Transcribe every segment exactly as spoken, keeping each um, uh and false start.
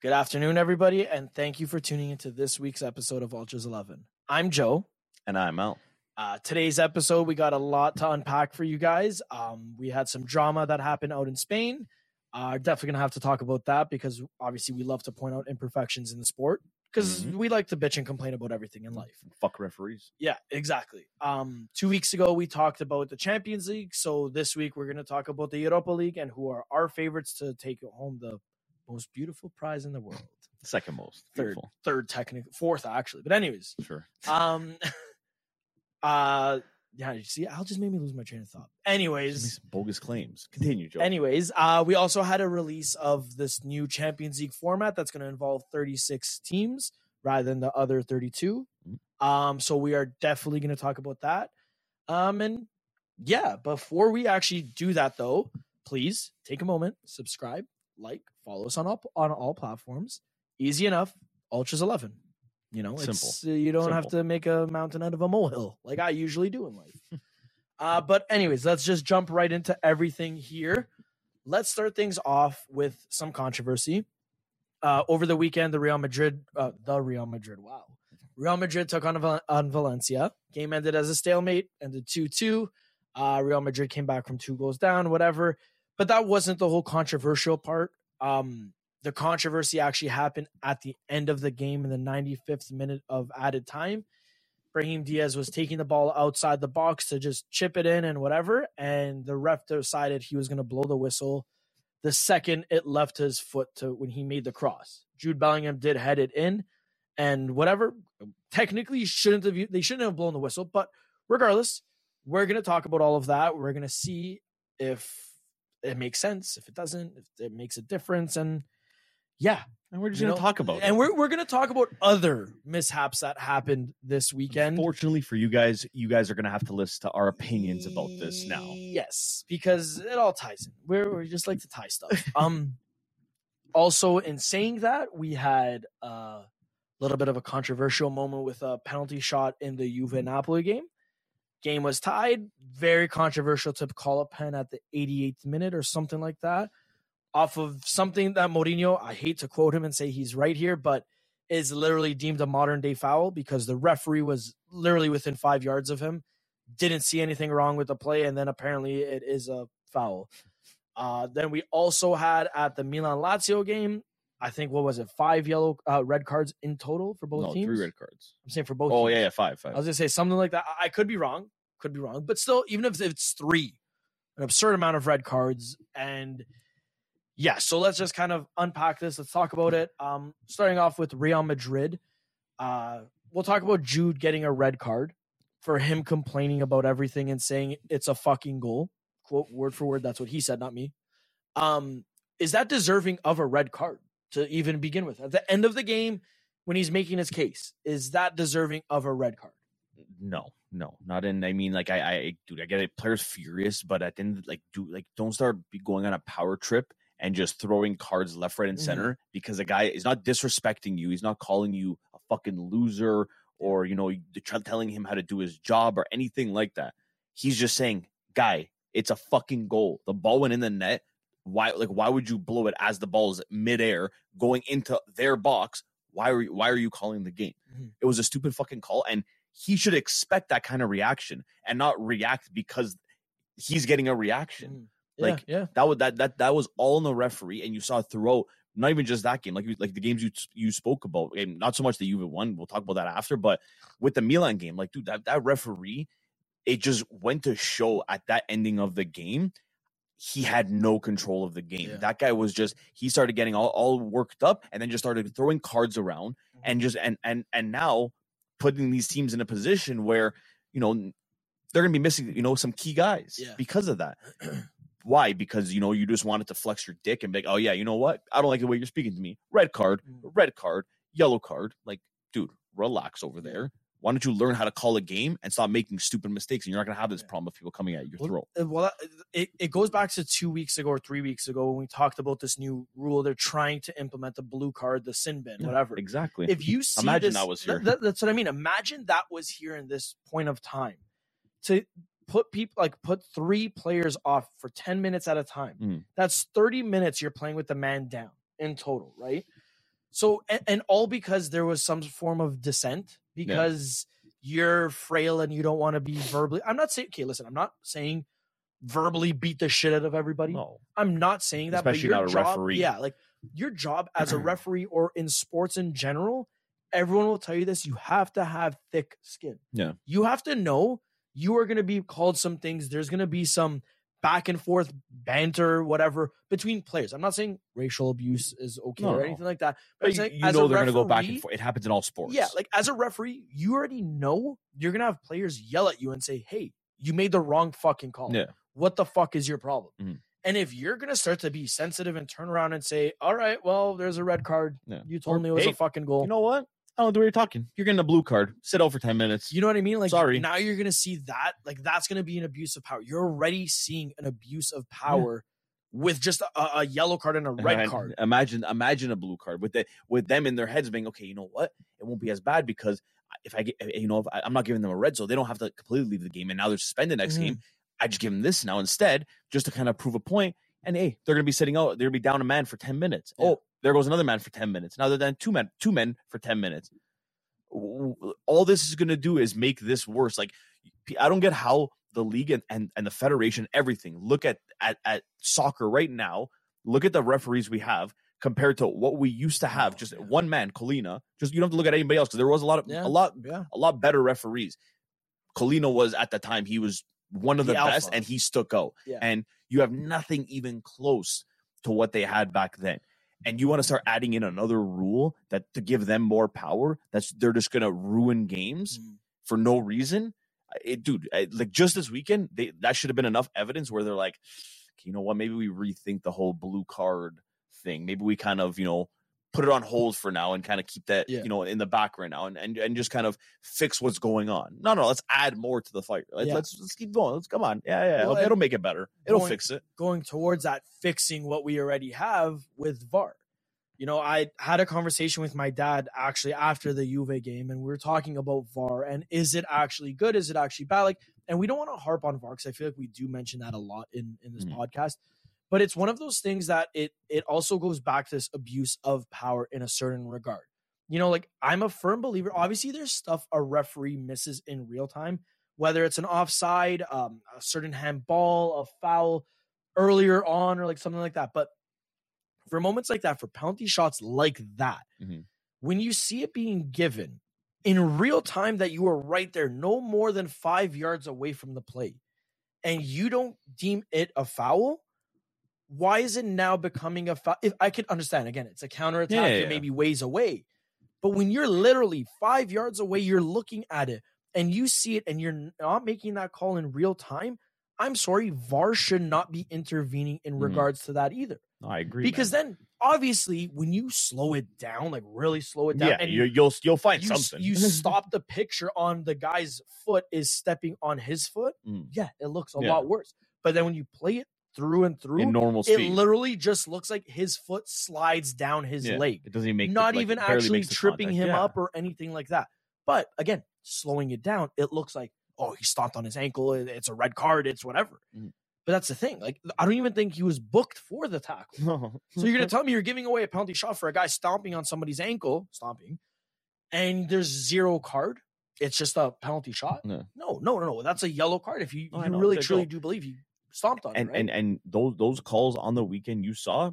Good afternoon, everybody, and thank you for tuning into this week's episode of Ultras eleven. I'm Joe. And I'm Mel. Uh, today's episode, we got a lot to unpack for you guys. Um, we had some drama that happened out in Spain. Uh, definitely going to have to talk about that because obviously we love to point out imperfections in the sport because mm-hmm. we like to bitch and complain about everything in life. Fuck referees. Yeah, exactly. Um, two weeks ago, we talked about the Champions League. So this week, we're going to talk about the Europa League and who are our favorites to take home the most beautiful prize in the world. Second most. Third, beautiful. third, technically, fourth, actually. But anyways. Sure. Um, uh, yeah, you see, Al just made me lose my train of thought. Anyways. Some bogus claims. Continue, Joe. Anyways, uh, we also had a release of this new Champions League format that's going to involve thirty-six teams rather than the other thirty-two. Mm-hmm. Um, so we are definitely going to talk about that. Um, and yeah, before we actually do that, though, please take a moment, subscribe, like, follow us on all on all platforms. Easy enough. Ultras eleven. You know, it's simple. Uh, you don't Simple. have to make a mountain out of a molehill like I usually do in life. uh, but anyways, let's just jump right into everything here. Let's start things off with some controversy. Uh, over the weekend, the Real Madrid, uh, the Real Madrid, wow, Real Madrid took on on Valencia. Game ended as a stalemate, ended two two. Uh, Real Madrid came back from two goals down, whatever. But that wasn't the whole controversial part. Um, the controversy actually happened at the end of the game in the ninety-fifth minute of added time. Brahim Diaz was taking the ball outside the box to just chip it in and whatever, and the ref decided he was going to blow the whistle the second it left his foot to when he made the cross. Jude Bellingham did head it in, and whatever. Technically, shouldn't have they shouldn't have blown the whistle, but regardless, we're going to talk about all of that. We're going to see if it makes sense, if it doesn't, if it makes a difference, and yeah, and we're just going to talk about and it. we're we're going to talk about other mishaps that happened this weekend. Fortunately for you guys, you guys are going to have to listen to our opinions about this now. Yes, because it all ties in. We're we just like to tie stuff. um, also, in saying that, we had a little bit of a controversial moment with a penalty shot in the Juve Napoli game. Game was tied. Very controversial to call a pen at the eighty-eighth minute or something like that. Off of something that Mourinho, I hate to quote him and say he's right here, but is literally deemed a modern day foul because the referee was literally within five yards of him, didn't see anything wrong with the play, and then apparently it is a foul. Uh, then we also had at the Milan-Lazio game, I think, what was it, five yellow, uh, red cards in total for both no, teams? three red cards. I'm saying for both Oh, teams. yeah, yeah, five, five. I was going to say something like that. I could be wrong. Could be wrong. But still, even if it's three, an absurd amount of red cards. And yeah, so let's just kind of unpack this. Let's talk about it. Um, starting off with Real Madrid. Uh, we'll talk about Jude getting a red card for him complaining about everything and saying it's a fucking goal. Quote, word for word. That's what he said, not me. Um, is that deserving of a red card to even begin with? At the end of the game, when he's making his case, is that deserving of a red card? No, no, not in. I mean, like, I, I, dude, I get it. Players furious, but at the end, like, do like, don't start be going on a power trip and just throwing cards left, right, and center mm-hmm. because the guy is not disrespecting you. He's not calling you a fucking loser or, you know, telling him how to do his job or anything like that. He's just saying, guy, it's a fucking goal. The ball went in the net. Why, like, why would you blow it as the ball is midair going into their box? Why are you, why are you calling the game? Mm-hmm. It was a stupid fucking call, and he should expect that kind of reaction and not react because he's getting a reaction. Mm. Yeah, like yeah. that was that that that was all in the referee, and you saw it throughout. Not even just that game, like like the games you you spoke about, and not so much the Juve one. We'll talk about that after, but with the Milan game, like dude, that that referee, it just went to show at that ending of the game, he had no control of the game. Yeah. That guy was just he started getting all, all worked up, and then just started throwing cards around, mm-hmm. and just and and and now putting these teams in a position where you know they're gonna be missing you know some key guys yeah. because of that. Why? Because, you know, you just wanted to flex your dick and be like, oh, yeah, you know what? I don't like the way you're speaking to me. Red card, red card, yellow card. Like, dude, relax over there. Why don't you learn how to call a game and stop making stupid mistakes? And you're not going to have this problem of people coming at your well, throat. Well, it, it goes back to two weeks ago or three weeks ago when we talked about this new rule. They're trying to implement the blue card, the sin bin, yeah, whatever. Exactly. If you see Imagine this, that was here. That, that's what I mean. Imagine that was here in this point of time. To put people like put three players off for ten minutes at a time. Mm. That's thirty minutes you're playing with the man down in total, right? So, and, and all because there was some form of dissent because yeah. you're frail and you don't want to be verbally. I'm not saying, okay, listen, I'm not saying verbally beat the shit out of everybody. No. I'm not saying that, especially but your not a job, referee. Yeah, like your job as a referee or in sports in general, everyone will tell you this. You have to have thick skin. Yeah. You have to know you are going to be called some things. There's going to be some back and forth banter, whatever, between players. I'm not saying racial abuse is okay no, or anything like that. But, but I'm saying, you as know a they're referee, going to go back and forth. It happens in all sports. Yeah, like as a referee, you already know you're going to have players yell at you and say, hey, you made the wrong fucking call. Yeah. What the fuck is your problem? Mm-hmm. And if you're going to start to be sensitive and turn around and say, all right, well, there's a red card. Yeah. You told or, me it was hey, a fucking goal. You know what? I don't know the way you're talking. You're getting a blue card. Sit out for ten minutes. You know what I mean? Like, sorry. Now you're going to see that. Like, that's going to be an abuse of power. You're already seeing an abuse of power yeah. with just a, a yellow card and a red and card. Imagine, imagine a blue card with the, with them in their heads being, okay, you know what? It won't be as bad because if I get, you know, if I, I'm not giving them a red, so they don't have to completely leave the game, and now they're suspended next mm-hmm. game. I just give them this now instead, just to kind of prove a point. And hey, they're going to be sitting out. They're going to be down a man for ten minutes. Yeah. Oh, there goes another man for ten minutes. Now they're down two men, two men for ten minutes. All this is going to do is make this worse. Like, I don't get how the league and, and, and the federation, everything, look at, at, at soccer right now. Look at the referees we have compared to what we used to have. Just yeah. one man, Colina. Just you don't have to look at anybody else because there was a lot of yeah. a lot yeah. a lot better referees. Colina was at the time he was one of the, the best, and he stuck out. Yeah. And you have nothing even close to what they had back then. And you want to start adding in another rule that to give them more power, that's they're just going to ruin games mm. for no reason. It, dude, like just this weekend, they, that should have been enough evidence where they're like, you know what, maybe we rethink the whole blue card thing. Maybe we kind of, you know, put it on hold for now and kind of keep that, yeah. you know, in the back right now and, and, and just kind of fix what's going on. No, no, let's add more to the fight. Let's, yeah. let's, let's keep going. Let's come on. Yeah, yeah. Well, it'll, it'll make it better. It'll going, fix it. Going towards that fixing what we already have with V A R. You know, I had a conversation with my dad actually after the Juve game, and we were talking about V A R and is it actually good? Is it actually bad? Like, and we don't want to harp on V A R because I feel like we do mention that a lot in, in this mm-hmm. podcast. But it's one of those things that it it also goes back to this abuse of power in a certain regard. You know, like I'm a firm believer. Obviously, there's stuff a referee misses in real time, whether it's an offside, um, a certain handball, a foul earlier on, or like something like that. But for moments like that, for penalty shots like that, mm-hmm. when you see it being given in real time that you are right there, no more than five yards away from the play, and you don't deem it a foul, why is it now becoming a foul? If I could understand, again, it's a counterattack, yeah, yeah, you're maybe ways away. But when you're literally five yards away, you're looking at it and you see it and you're not making that call in real time, I'm sorry, V A R should not be intervening in mm-hmm. regards to that either. No, I agree. Because man. then, obviously, when you slow it down, like really slow it down, yeah, and you, you'll you'll find you, something. You stop the picture on the guy's foot is stepping on his foot. Mm. Yeah, it looks a yeah. lot worse. But then when you play it through and through, in normal it speed, literally just looks like his foot slides down his yeah. leg. It doesn't even make not the, like, even actually tripping contact. him yeah. up or anything like that. But again, slowing it down, it looks like, oh, he stomped on his ankle. It's a red card. It's whatever. Mm. But that's the thing. Like, I don't even think he was booked for the tackle. No. So you're going to tell me you're giving away a penalty shot for a guy stomping on somebody's ankle, stomping, and there's zero card? It's just a penalty shot? No, no, no, no. no. That's a yellow card if you, no, you really, truly do believe he stomped on and, it, right? And, and those, those calls on the weekend you saw,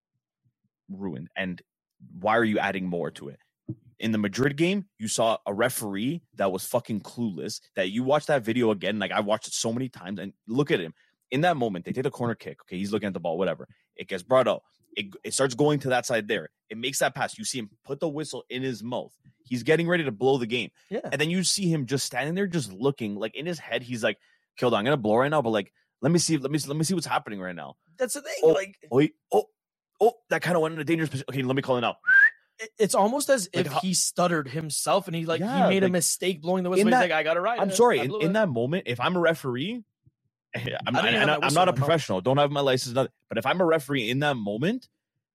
ruined. And why are you adding more to it? In the Madrid game, you saw a referee that was fucking clueless, that you watch that video again. Like, I watched it so many times, and look at him. In that moment, they take a corner kick. Okay, he's looking at the ball, whatever. It gets brought out. It, it starts going to that side there. It makes that pass. You see him put the whistle in his mouth. He's getting ready to blow the game. Yeah. And then you see him just standing there, just looking. Like, in his head, he's like, "Killed, I'm gonna blow right now, but like, let me see, let me let me see what's happening right now." That's the thing. Oh, like, oh, oh, oh, that kind of went in a dangerous position. Okay, let me call it out. It's almost as like if how, he stuttered himself and he like yeah, he made like, a mistake blowing the whistle. That, he's like, I got it right. I'm sorry. In, in that moment, if I'm a referee, I'm, I and I'm not a professional. Don't have my license. Nothing. But if I'm a referee in that moment,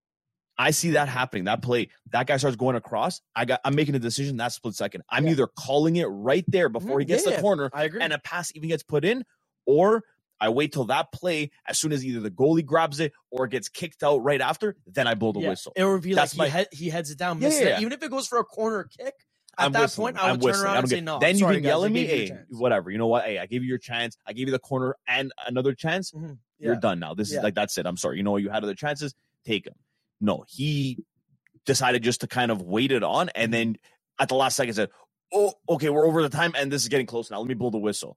I see that happening. That play, that guy starts going across. I got. I'm making a decision that split second. I'm yeah. either calling it right there before he gets yeah, the corner, I agree. and a pass even gets put in, or I wait till that play. As soon as either the goalie grabs it or gets kicked out right after, then I blow the yeah. whistle. It would be That's like my, he, he heads it down. Yeah, Yeah, yeah. Even if it goes for a corner kick, at I'm that whistling. point, I would I'm turn whistling. around I and don't say, get, no, then I'm you sorry, can guys, yell I at me. gave you a Hey, chance. whatever. You know what? Hey, I gave you your chance. I gave you the corner and another chance. Mm-hmm. Yeah. You're done now. This Yeah. is like, that's it. I'm sorry. You know what? You had other chances. Take them. No, he decided just to kind of wait it on. And then at the last second said, oh, okay, we're over the time and this is getting close now. Let me blow the whistle.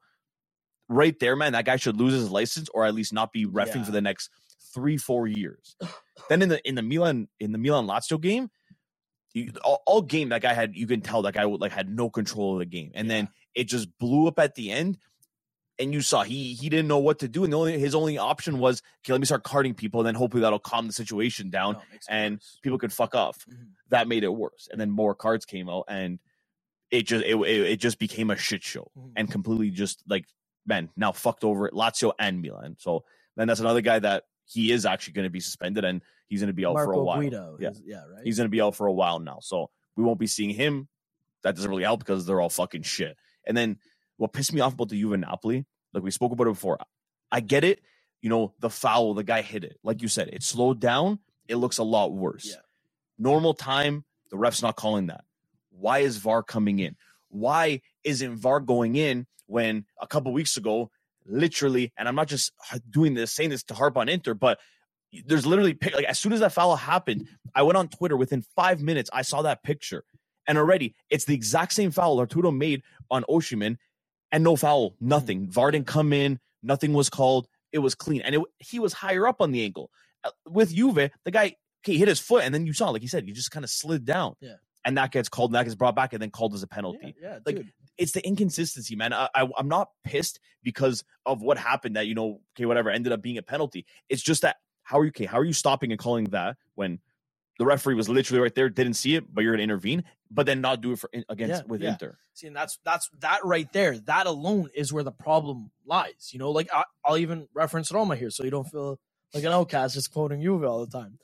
Right there, man, that guy should lose his license or at least not be reffing Yeah. for the next three, four years. Then in the in the Milan in the Milan Lazio game, you, all, all game that guy had, you can tell that guy would, like had no control of the game, and Yeah. then it just blew up at the end. And you saw he he didn't know what to do, and the only his only option was, okay, let me start carding people, and then hopefully that'll calm the situation down, No, it makes it and worse. people could fuck off. Mhm. That made it worse, and then more cards came out, and it just it it, it just became a shit show, Mhm. and completely just like, man, now fucked over Lazio and Milan. So then that's another guy that he is actually going to be suspended, and he's going to be out Marco for a while. Guido. Yeah. Is, yeah, right? He's going to be out for a while now, so we won't be seeing him. That doesn't really help because they're all fucking shit. And then what pissed me off about the Juve Napoli, like we spoke about it before, I get it. You know, the foul, the guy hit it. Like you said, it slowed down. It looks a lot worse. Yeah. Normal time, the ref's not calling that. Why is V A R coming in? Why isn't V A R going in when a couple weeks ago, literally, and I'm not just doing this, saying this to harp on Inter, but there's literally, like, as soon as that foul happened, I went on Twitter. Within five minutes, I saw that picture. And already, it's the exact same foul Arturo made on Osimhen, and no foul, nothing. V A R didn't come in, nothing was called. It was clean. And it, he was higher up on the ankle. Uh, With Juve, the guy, okay, he hit his foot, and then you saw, like he said, he just kind of slid down. Yeah. And that gets called, and that gets brought back, and then called as a penalty. Yeah, yeah, Like, dude. it's the inconsistency, man. I, I, I'm not pissed because of what happened that, you know, okay, whatever, ended up being a penalty. It's just that, how are you, okay, how are you stopping and calling that when the referee was literally right there, didn't see it, but you're going to intervene, but then not do it for against Yeah, with yeah. Inter? See, and that's that's that right there. That alone is where the problem lies. You know, like I, I'll even reference Roma here, so you don't feel like an outcast just quoting Juve all the time.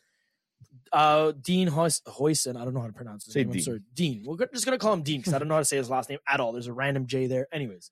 Uh, Dean Huijsen, I don't know how to pronounce his Say name. I'm Dean. sorry, Dean. We're just gonna call him Dean because I don't know how to say his last name at all. There's a random J there. Anyways,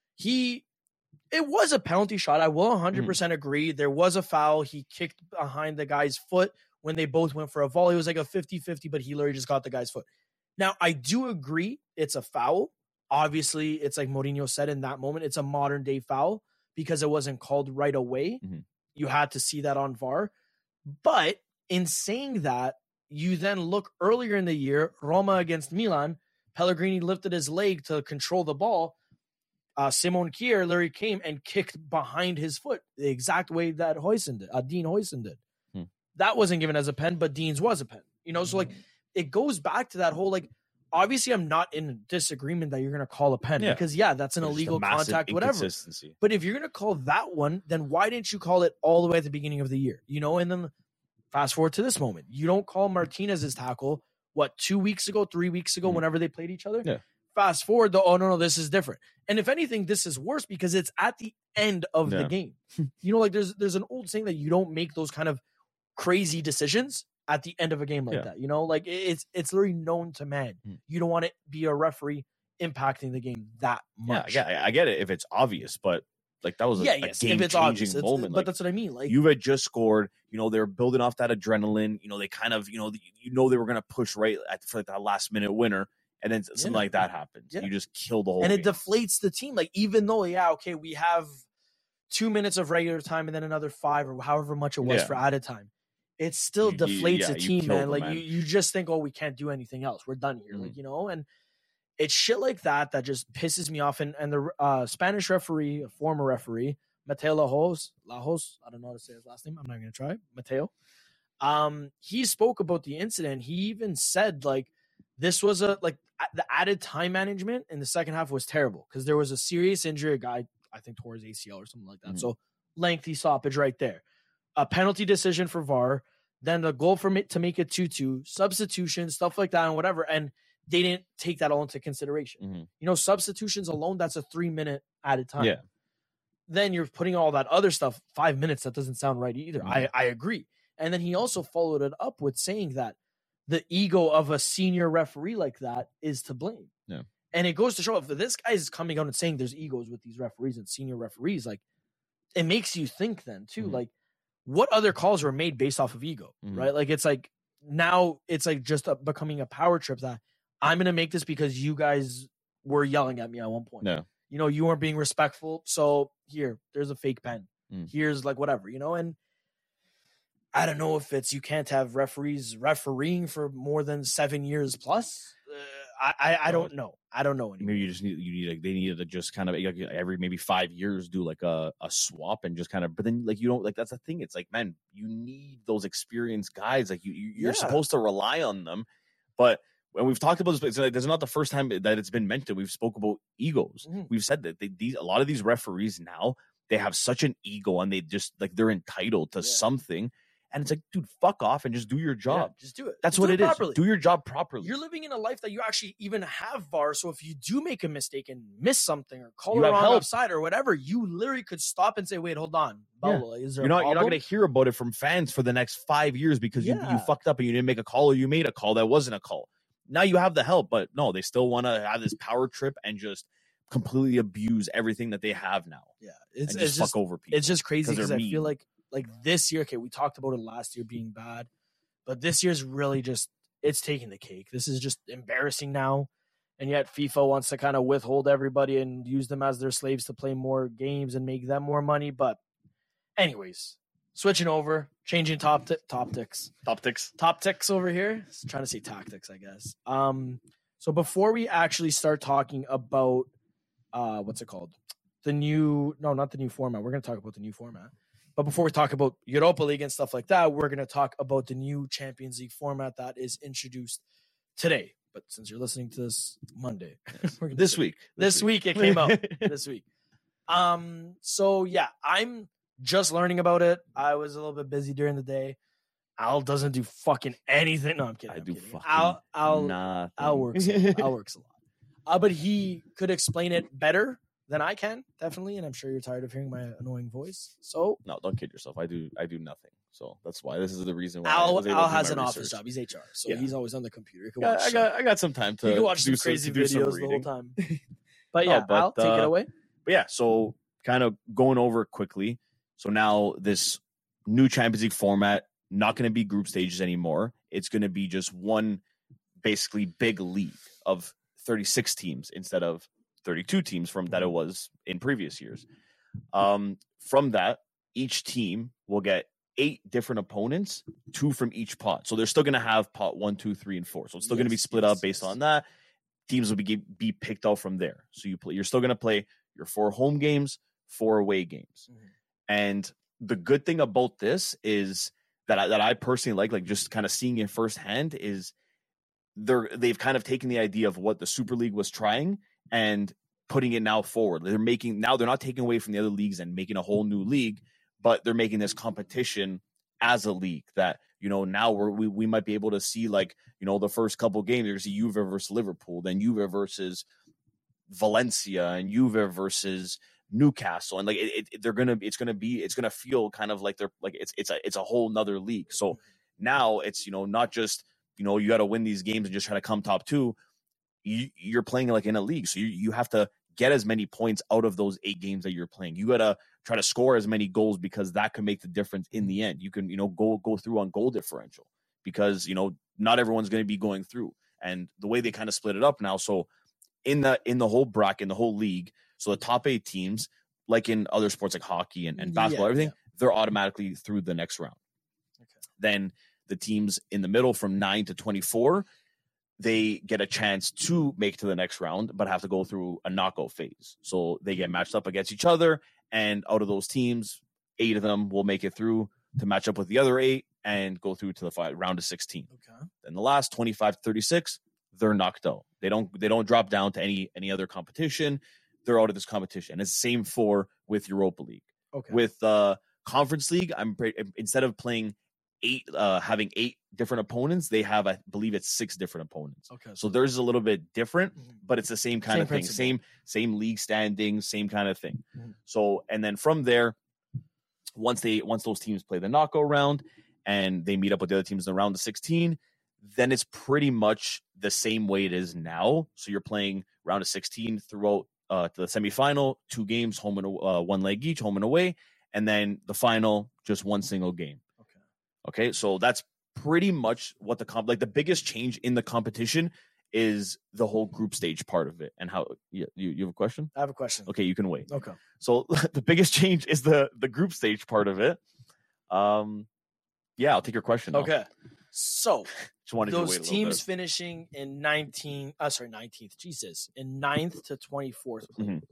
he, it was a penalty shot. I will one hundred percent agree. There was a foul. He kicked behind the guy's foot when they both went for a volley. It was like a fifty-fifty, but he literally just got the guy's foot. Now, I do agree it's a foul. Obviously, it's like Mourinho said in that moment, it's a modern day foul because it wasn't called right away. Mhm. You had to see that on V A R. But in saying that, you then look earlier in the year, Roma against Milan, Pellegrini lifted his leg to control the ball. Uh, Simon Kjaer literally came and kicked behind his foot the exact way that Huijsen did, uh, Dean Huijsen did. Hmm. That wasn't given as a pen, but Dean's was a pen. You know, so like it goes back to that whole like, obviously I'm not in disagreement that you're going to call a pen Yeah. because yeah, that's an There's just a illegal massive contact, whatever. inconsistency. But if you're going to call that one, then why didn't you call it all the way at the beginning of the year? You know, and then fast forward to this moment. You don't call Martinez's tackle, what, two weeks ago, three weeks ago, Mhm. whenever they played each other? Yeah. Fast forward, though, oh, no, no, this is different. And if anything, this is worse because it's at the end of the Yeah. game. You know, like there's there's an old saying that you don't make those kind of crazy decisions at the end of a game like Yeah. that. You know, like it- it's it's literally known to man. Mhm. You don't want to be a referee impacting the game that Yeah, I much. get, I get it if it's obvious, but like that was a, yeah, a yes, game if it's obvious, changing it's- moment. but Like, that's what I mean. Like, Juve had just scored. You know, they were building off that adrenaline. You know, they kind of, you know, you know they were going to push right at, for like that last minute winner, and then something Yeah. like that happens. Yeah. You just kill the whole and it game. deflates the team. Like, even though, yeah, okay, we have two minutes of regular time and then another five or however much it was Yeah. for added time, it still You- you- deflates yeah, the you team, kill man. them, Like, man. You, you just think, oh, we can't do anything else. We're done here. Mhm. Like, you know, and it's shit like that that just pisses me off. And, and the uh, Spanish referee, a former referee, Mateo Lajos, Lajos, I don't know how to say his last name. I'm not going to try. Mateo. Um, he spoke about the incident. He even said, like, this was a, like, a- the added time management in the second half was terrible because there was a serious injury. A guy, I think, tore his A C L or something like that. Mhm. So lengthy stoppage right there. A penalty decision for V A R. Then the goal for it to make it two two, substitution, stuff like that, and whatever. And they didn't take that all into consideration. Mhm. You know, substitutions alone, that's a three minute added time. Yeah. Then you're putting all that other stuff, five minutes, that doesn't sound right either. Mhm. I, I agree. And then he also followed it up with saying that the ego of a senior referee like that is to blame. Yeah. And it goes to show if this guy is coming out and saying there's egos with these referees and senior referees, like, it makes you think then too, Mhm. like what other calls were made based off of ego, Mhm. right? Like it's like now it's like just a, becoming a power trip that I'm gonna make this because you guys were yelling at me at one point. No. You know, you weren't being respectful. So here, there's a fake pen. Mm. Here's like whatever, you know, and I don't know if it's you can't have referees refereeing for more than seven years plus. Uh, I, I I don't know. I don't know anymore. Maybe you just need you need like they needed to just kind of like, every maybe five years do like a, a swap and just kind of. But then like you don't like that's the thing. It's like, man, you need those experienced guys. Like you, you you're Yeah. supposed to rely on them. But when we've talked about this, it's like, this is not the first time that it's been mentioned. We've spoke about egos. Mhm. We've said that they, these a lot of these referees now they have such an ego and they just like they're entitled to Yeah. something. And it's like, dude, fuck off and just do your job. Yeah, just do it. That's Just what do it is. properly. Do your job properly. You're living in a life that you actually even have V A R. So if you do make a mistake and miss something or call You it have wrong help. offside or whatever, you literally could stop and say, "Wait, hold on, Yeah. Bella, is there You're a not you're not problem?" going to hear about it from fans for the next five years because you, you Yeah. fucked up and you didn't make a call or you made a call that wasn't a call. Now you have the help, but no, they still want to have this power trip and just completely abuse everything that they have now Yeah, it's and it's just just fuck over people. it's just crazy 'cause because they're I feel mean. like like this year. Okay, we talked about it last year being bad, but this year's really just it's taking the cake. This is just embarrassing now, and yet FIFA wants to kind of withhold everybody and use them as their slaves to play more games and make them more money. But anyways, switching over, changing top t- tactics. Optics. top ticks over here. Trying to say tactics, I guess. Um, so before we actually start talking about uh, what's it called? The new no, not the new format. We're gonna talk about the new format. But before we talk about Europa League and stuff like that, we're gonna talk about the new Champions League format that is introduced today. But since you're listening to this Monday, we're gonna This say- week. this week it came out. this week. Um, so yeah, I'm just learning about it. I was a little bit busy during the day. Al doesn't do fucking anything. No, I'm kidding. I I'm do kidding. fucking Al, Al, nothing. Al works. A lot. Al works a lot. Uh, but he could explain it better than I can, definitely. And I'm sure you're tired of hearing my annoying voice. So No, don't kid yourself. I do I do nothing. So that's why this is the reason why I Al, was able Al to do has my an office research. job. He's H R, so Yeah. he's always on the computer. You can Yeah, watch. I got I got some time to you can watch to some do some, crazy to do some videos the whole reading. time. But No, yeah, but, Al, take it uh, away. But yeah, so kind of going over quickly. So now this new Champions League format, not going to be group stages anymore. It's going to be just one basically big league of thirty-six teams instead of thirty-two teams from that it was in previous years. Um, from that, each team will get eight different opponents, two from each pot. So they're still going to have pot one, two, three, and four. So it's still going to be Yes, split yes, up based yes. on that. Teams will be be picked out from there. So you play. You're still going to play your four home games, four away games. Mhm. And the good thing about this is that I, that I personally like, like just kind of seeing it firsthand, is they're they've kind of taken the idea of what the Super League was trying and putting it now forward. They're making now they're not taking away from the other leagues and making a whole new league, but they're making this competition as a league that, you know, now we're, we we might be able to see, like, you know, the first couple games, you're going to see Juve versus Liverpool, then Juve versus Valencia, and Juve versus Newcastle, and like it, it, they're gonna it's gonna be it's gonna feel kind of like they're like it's it's a it's a whole nother league. So now it's, you know, not just, you know, you got to win these games and just try to come top two. You, you're playing like in a league, so you you have to get as many points out of those eight games that you're playing. You got to try to score as many goals because that can make the difference in the end. You can, you know, go go through on goal differential because, you know, not everyone's going to be going through. And the way they kind of split it up now, so in the in the whole bracket, in the whole league, so the top eight teams, like in other sports like hockey and, and basketball, Yeah, everything, yeah. they're automatically through the next round. Okay. Then the teams in the middle from nine to twenty-four, they get a chance to make it to the next round, but have to go through a knockout phase. So they get matched up against each other, and out of those teams, eight of them will make it through to match up with the other eight and go through to the five, round of sixteen. Okay. Then the last twenty-five to thirty-six, they're knocked out. They don't they don't drop down to any any other competition. They're out of this competition. And it's the same for with Europa League. Okay. With uh, Conference League, I'm pre- instead of playing eight, uh, having eight different opponents, they have, I believe it's six different opponents. okay. So theirs is a little bit different, Mhm. but it's the same kind Same of thing, principle. same same league standings, same kind of thing. Mhm. So, and then from there, once they once those teams play the knockout round and they meet up with the other teams in the round of sixteen, then it's pretty much the same way it is now. So you're playing round of sixteen throughout uh, to the semifinal, two games, home and uh, one leg each, home and away. and then the final just one single game. Okay. Okay, so that's pretty much what the comp like the biggest change in the competition is the whole group stage part of it. And how you you, you have a question? I have a question. Okay, you can wait. Okay. So the biggest change is the the group stage part of it. Um, yeah, I'll take your question now. Okay. So Just wanted you to those wait a little teams bit. finishing in nineteen, uh, sorry, nineteenth, Jesus, in ninth to twenty-fourth place. Mhm.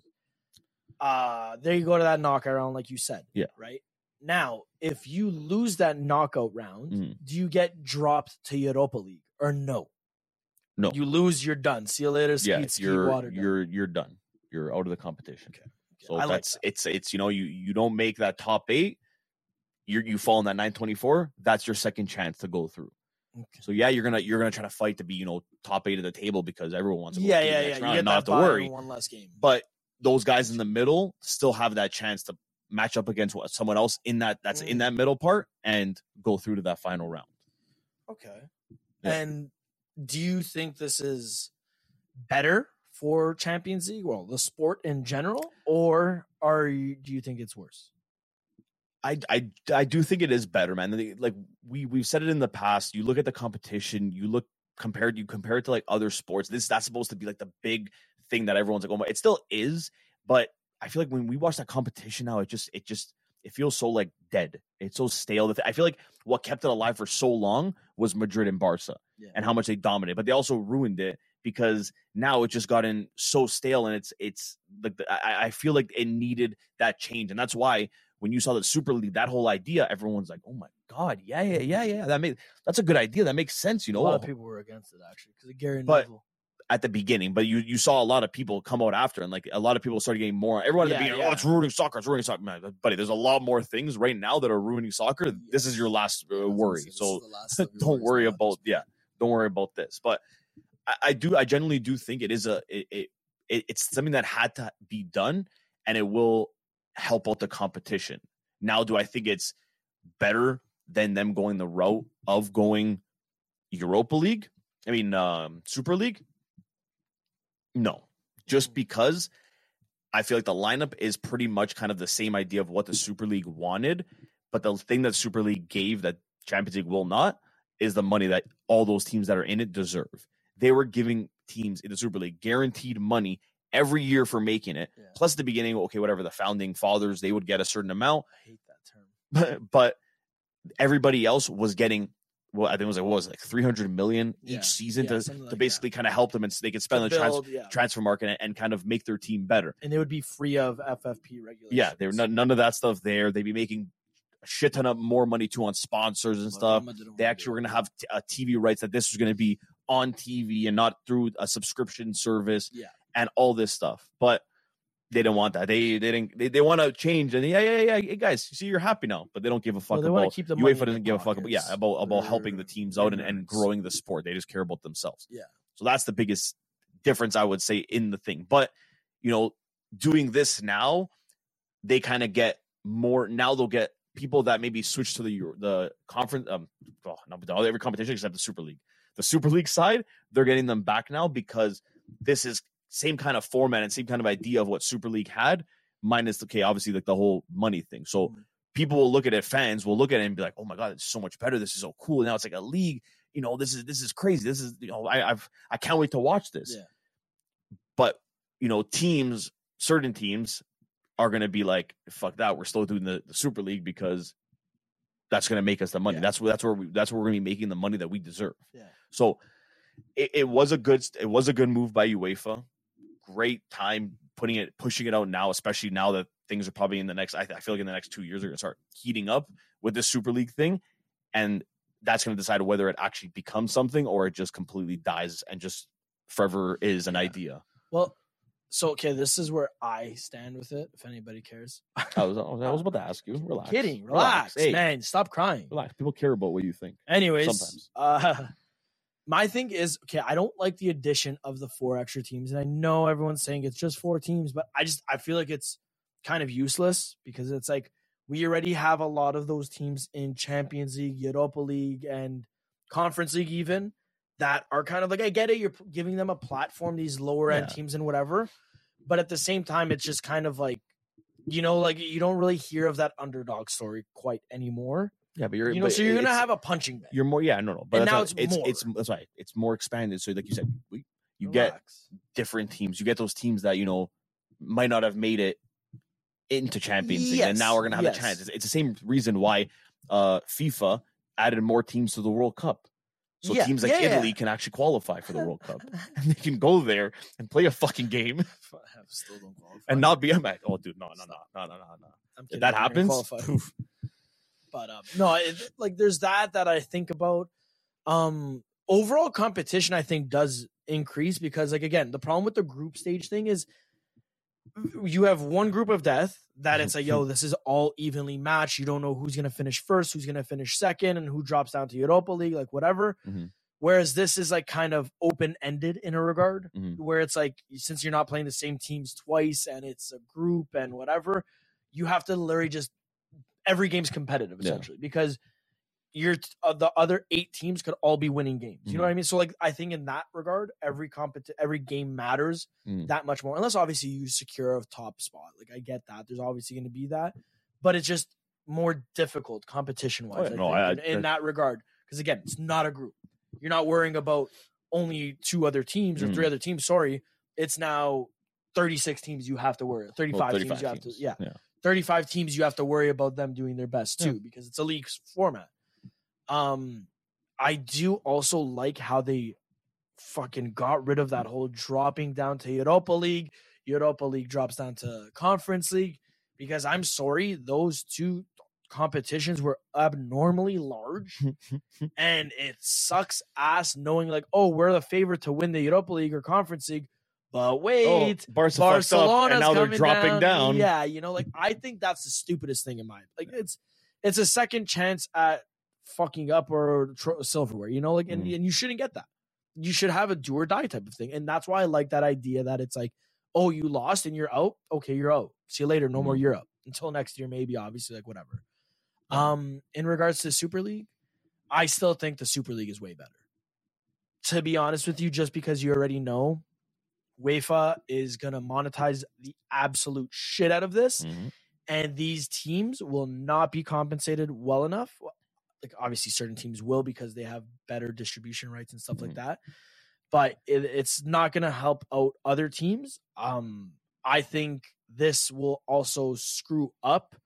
Uh, there you go to that knockout round, like you said. Yeah. Right. Now, if you lose that knockout round, Mhm. do you get dropped to Europa League or no? No. You lose, you're done. See you later. Skeet, Yeah, skeet, you're water, done. you're you're done. You're out of the competition. Okay. So I like that's that. it's it's you know you you don't make that top eight, you you fall in that nine twenty-four. That's your second chance to go through. Okay. So yeah, you're gonna you're gonna try to fight to be you know top eight of the table because everyone wants to go Yeah, through the yeah, next yeah. round You and get not that have to bye worry. in one less game. But those guys in the middle still have that chance to match up against what- someone else in that that's in Mm. that middle part and go through to that final round. Okay. Yeah. And do you think this is better for Champions League, well, the sport in general, or are you, do you think it's worse? I, I, I do think it is better, man. Like we we've said it in the past. You look at the competition. You look compared. You compare it to like other sports. This that's supposed to be like the big thing that everyone's like, oh my. It still is, but I feel like when we watch that competition now, it just it just it feels so like dead. It's so stale. I feel like what kept it alive for so long was Madrid and Barca, Yeah. and how much they dominated. But they also ruined it because now it just gotten so stale, and it's it's like the, I, I feel like it needed that change, and that's why. When you saw the Super League, that whole idea, everyone's like, "Oh my god, yeah, yeah, yeah, yeah." That made that's a good idea. That makes sense, you know. A lot of people were against it actually because of Gary But- Neville. At the beginning, but you you saw a lot of people come out after, and like a lot of people started getting more. Everyone at Yeah, the beginning, yeah. oh, it's ruining soccer, it's ruining soccer, man, buddy. There's a lot more things right now that are ruining soccer. This is your last uh, worry, so don't worry about yeah, don't worry about this. But I, I do, I genuinely do think it is a it, it, it it's something that had to be done, and it will help out the competition. Now, do I think it's better than them going the route of going Europa League? I mean, um, Super League? No, just because I feel like the lineup is pretty much kind of the same idea of what the Super League wanted. But the thing that Super League gave that Champions League will not is the money that all those teams that are in it deserve. They were giving teams in the Super League guaranteed money every year for making it. Yeah. Plus, at the beginning, okay, whatever, the founding fathers, they would get a certain amount. I hate that term. But, but everybody else was getting, well, I think it was like, what was it, like three hundred million each Yeah. season Yeah, to, something to like basically kind of help them and so they could spend To on the trans, build, yeah. transfer market and, and kind of make their team better. And they would be free of F F P regulations. Yeah, there none, none of that stuff there. They'd be making a shit ton of more money too on sponsors and But stuff. Roma didn't They wanna actually do were it. going to have t- uh, T V rights that this was going to be on T V and not through a subscription service Yeah. and all this stuff. But they didn't want that. They they didn't. They, they want to change. And yeah, yeah, yeah. Hey guys, you see, you're happy now, but they don't give a fuck Well, they wanna about. keep the money in UEFA their doesn't give a fuck about. Yeah, pockets. about about They're- helping the teams they're out and, and nerds. growing the sport. They just care about themselves. Yeah. So that's the biggest difference I would say in the thing. But you know, doing this now, they kind of get more. Now they'll get people that maybe switch to the Euro- the conference. Um, well, not all every competition except the Super League. The Super League side, they're getting them back now because this is same kind of format and same kind of idea of what Super League had, minus okay, obviously like the whole money thing. So Mhm. people will look at it, fans will look at it and be like, "Oh my god, it's so much better. This is so cool. Now it's like a league. You know, this is this is crazy. This is you know, I, I've I can't wait to watch this." Yeah. But you know, teams, certain teams are going to be like, "Fuck that. We're still doing the, the Super League because that's going to make us the money. Yeah. That's where that's where we that's where we're going to be making the money that we deserve." Yeah. So it, it was a good it was a good move by UEFA. Great time putting it pushing it out now, especially now that things are probably in the next. I, I feel like in the next two years are going to start heating up with this Super League thing, and that's going to decide whether it actually becomes something or it just completely dies and just forever is an Yeah. idea. Well, so okay, this is where I stand with it. If anybody cares, I was, I was I was about to ask you. Relax. kidding, relax, Hey, man. Stop crying. relax. People care about what you think. Anyways, Sometimes. uh, my thing is okay. I don't like the addition of the four extra teams, and I know everyone's saying it's just four teams, but I just I feel like it's kind of useless because it's like we already have a lot of those teams in Champions League, Europa League, and Conference League, even that are kind of like I get it. You're p- giving them a platform, these lower end Yeah. teams and whatever, but at the same time, it's just kind of like you know, like you don't really hear of that underdog story quite anymore. Yeah, but you're you know, but so you're gonna it's- have a punching bag. You're more, yeah, no, no. But And that's now not- it's it's more. it's that's right. It's more expanded. So, like you said, we, you get Relax. different teams. You get those teams that you know might not have made it into Champions League, and Yes, now we're gonna have yes. the chance. It's, it's the same reason why uh, FIFA added more teams to the World Cup. So Yeah, teams like yeah, yeah. Italy can actually qualify for the World Cup, and they can go there and play a fucking game Still don't qualify. and not be. I'm like, oh, dude, no, no, no, no, no, no, no. I'm If kidding, that they're gonna happens, qualify. poof. But um, no, it, like there's that that I think about. Um, overall competition, I think, does increase because, like, again, the problem with the group stage thing is you have one group of death that it's like, yo, this is all evenly matched. You don't know who's gonna finish first, who's gonna finish second, and who drops down to Europa League, like whatever. Mhm. Whereas this is like kind of open ended in a regard, Mhm. where it's like since you're not playing the same teams twice and it's a group and whatever, you have to literally just every game's competitive Yeah. essentially because you're uh, the other eight teams could all be winning games. You know Mhm. what I mean? So like I think in that regard, every competi- every game matters Mhm. that much more. Unless obviously you secure a top spot. Like I get that. There's obviously going to be that, but it's just more difficult competition wise. Oh, yeah. I No, think, I- in, in I- that regard, because again, it's not a group. You're not worrying about only two other teams or Mhm. three other teams. Sorry, it's now thirty-six teams you have to worry. thirty-five, Well, teams you have teams. to. Yeah. yeah. thirty-five teams you have to worry about them doing their best too Yeah. because it's a league format. Um, I do also like how they fucking got rid of that whole dropping down to Europa League. Europa League drops down to Conference League because I'm sorry, those two competitions were abnormally large and it sucks ass knowing like, oh, we're the favorite to win the Europa League or Conference League. But wait, Oh, Barca fucked up, Barcelona's and now they're coming dropping down. Yeah, you know, like I think that's the stupidest thing in my like it's it's a second chance at fucking up or tro- silverware, you know, like and, Mhm. and you shouldn't get that. You should have a do or die type of thing, and that's why I like that idea that it's like, oh, you lost and you're out. Okay, you're out. See you later. No more Mhm. Europe until next year, maybe. Obviously, like whatever. Yeah. Um, in regards to Super League, I still think the Super League is way better. To be honest with you, just because you already know UEFA is going to monetize the absolute shit out of this, Mhm. and these teams will not be compensated well enough. Like obviously, certain teams will because they have better distribution rights and stuff like Mhm. that. But it, it's not going to help out other teams. Um, I think this will also screw up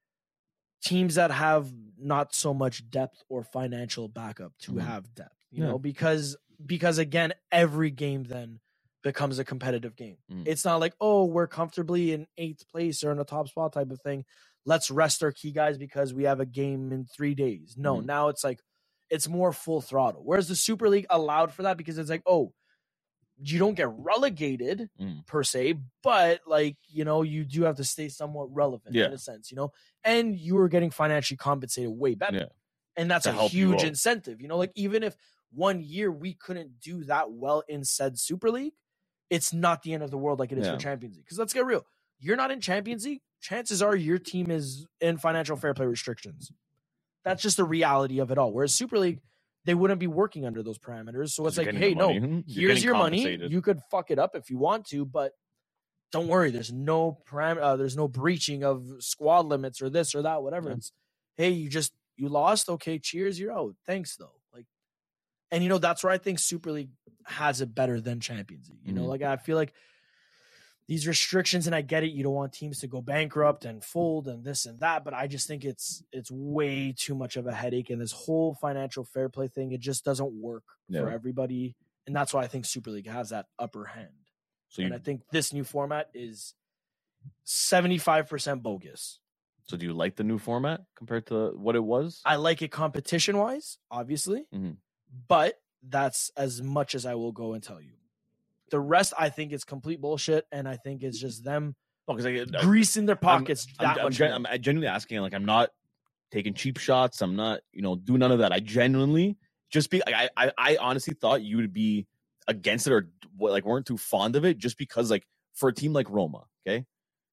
teams that have not so much depth or financial backup to Mhm. have depth. You Yeah. know, because because again, every game then becomes a competitive game. Mm. It's not like, oh, we're comfortably in eighth place or in a top spot type of thing. Let's rest our key guys because we have a game in three days. No, Mhm. now it's like it's more full throttle. Whereas the Super League allowed for that because it's like, oh, you don't get relegated Mm. per se, but like, you know, you do have to stay somewhat relevant Yeah. in a sense, you know, and you are getting financially compensated way better. Yeah. And that's To a help you huge out. incentive, you know, like even if one year we couldn't do that well in said Super League, it's not the end of the world like it is Yeah. for Champions League. Because let's get real. You're not in Champions League, chances are your team is in financial fair play restrictions. That's just the reality of it all. Whereas Super League, they wouldn't be working under those parameters. So it's You're like, getting hey, the no, money. You're here's getting your money. compensated. You could fuck it up if you want to, but don't worry. There's no param- uh, There's no breaching of squad limits or this or that, whatever. Yeah. It's hey, you just you lost. Okay, cheers. You're out. Thanks though. Like, and you know that's where I think Super League has it better than Champions League. You know, Mhm. like I feel like these restrictions, and I get it. You don't want teams to go bankrupt and fold and this and that, but I just think it's it's way too much of a headache. And this whole financial fair play thing, it just doesn't work for Yeah. everybody. And that's why I think Super League has that upper hand. So and you, I think this new format is seventy-five percent bogus. so do you like the new format compared to what it was? I like it competition wise, obviously, Mhm. but that's as much as I will go and tell you. The rest, I think, is complete bullshit, and I think it's just them No, because I, I, greasing their pockets I'm, that I'm, much. gen- more. I'm genuinely asking. Like, I'm not taking cheap shots. I'm not, you know, do none of that. I genuinely just be. I, I, I honestly thought you would be against it or like weren't too fond of it, just because like for a team like Roma, okay,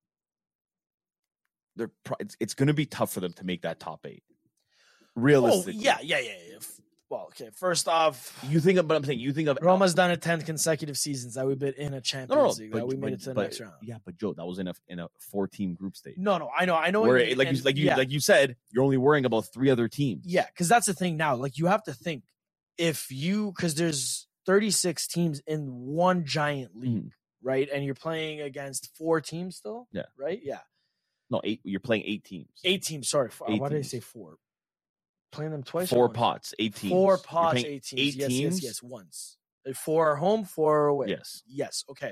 they're pro- it's, it's going to be tough for them to make that top eight. Oh, Realistically, yeah, yeah, yeah, yeah. well, okay. First off, You think of, but I'm saying you think of Roma's done it ten consecutive seasons that we've been in a Champions no, no, League. but, that we but, made it to the but, next round. Yeah, but Joe, that was in a in a four team group stage. No, no, I know, I know. what Where you mean, like you and like you yeah, like you said, you're only worrying about three other teams. yeah, because that's the thing now. Like you have to think if you because there's thirty-six teams in one giant league, Mhm. right? And you're playing against four teams still. Yeah. Right. Yeah. No, eight. You're playing eight teams. Eight teams. Sorry. Four, Eight why did I teams. say four? Playing them twice. or Four once? pots, eight teams. Four You're pots, playing eight teams. Eight yes, teams. yes, yes. Once. Uh, Four are home, four are away. Yes. Yes. Okay.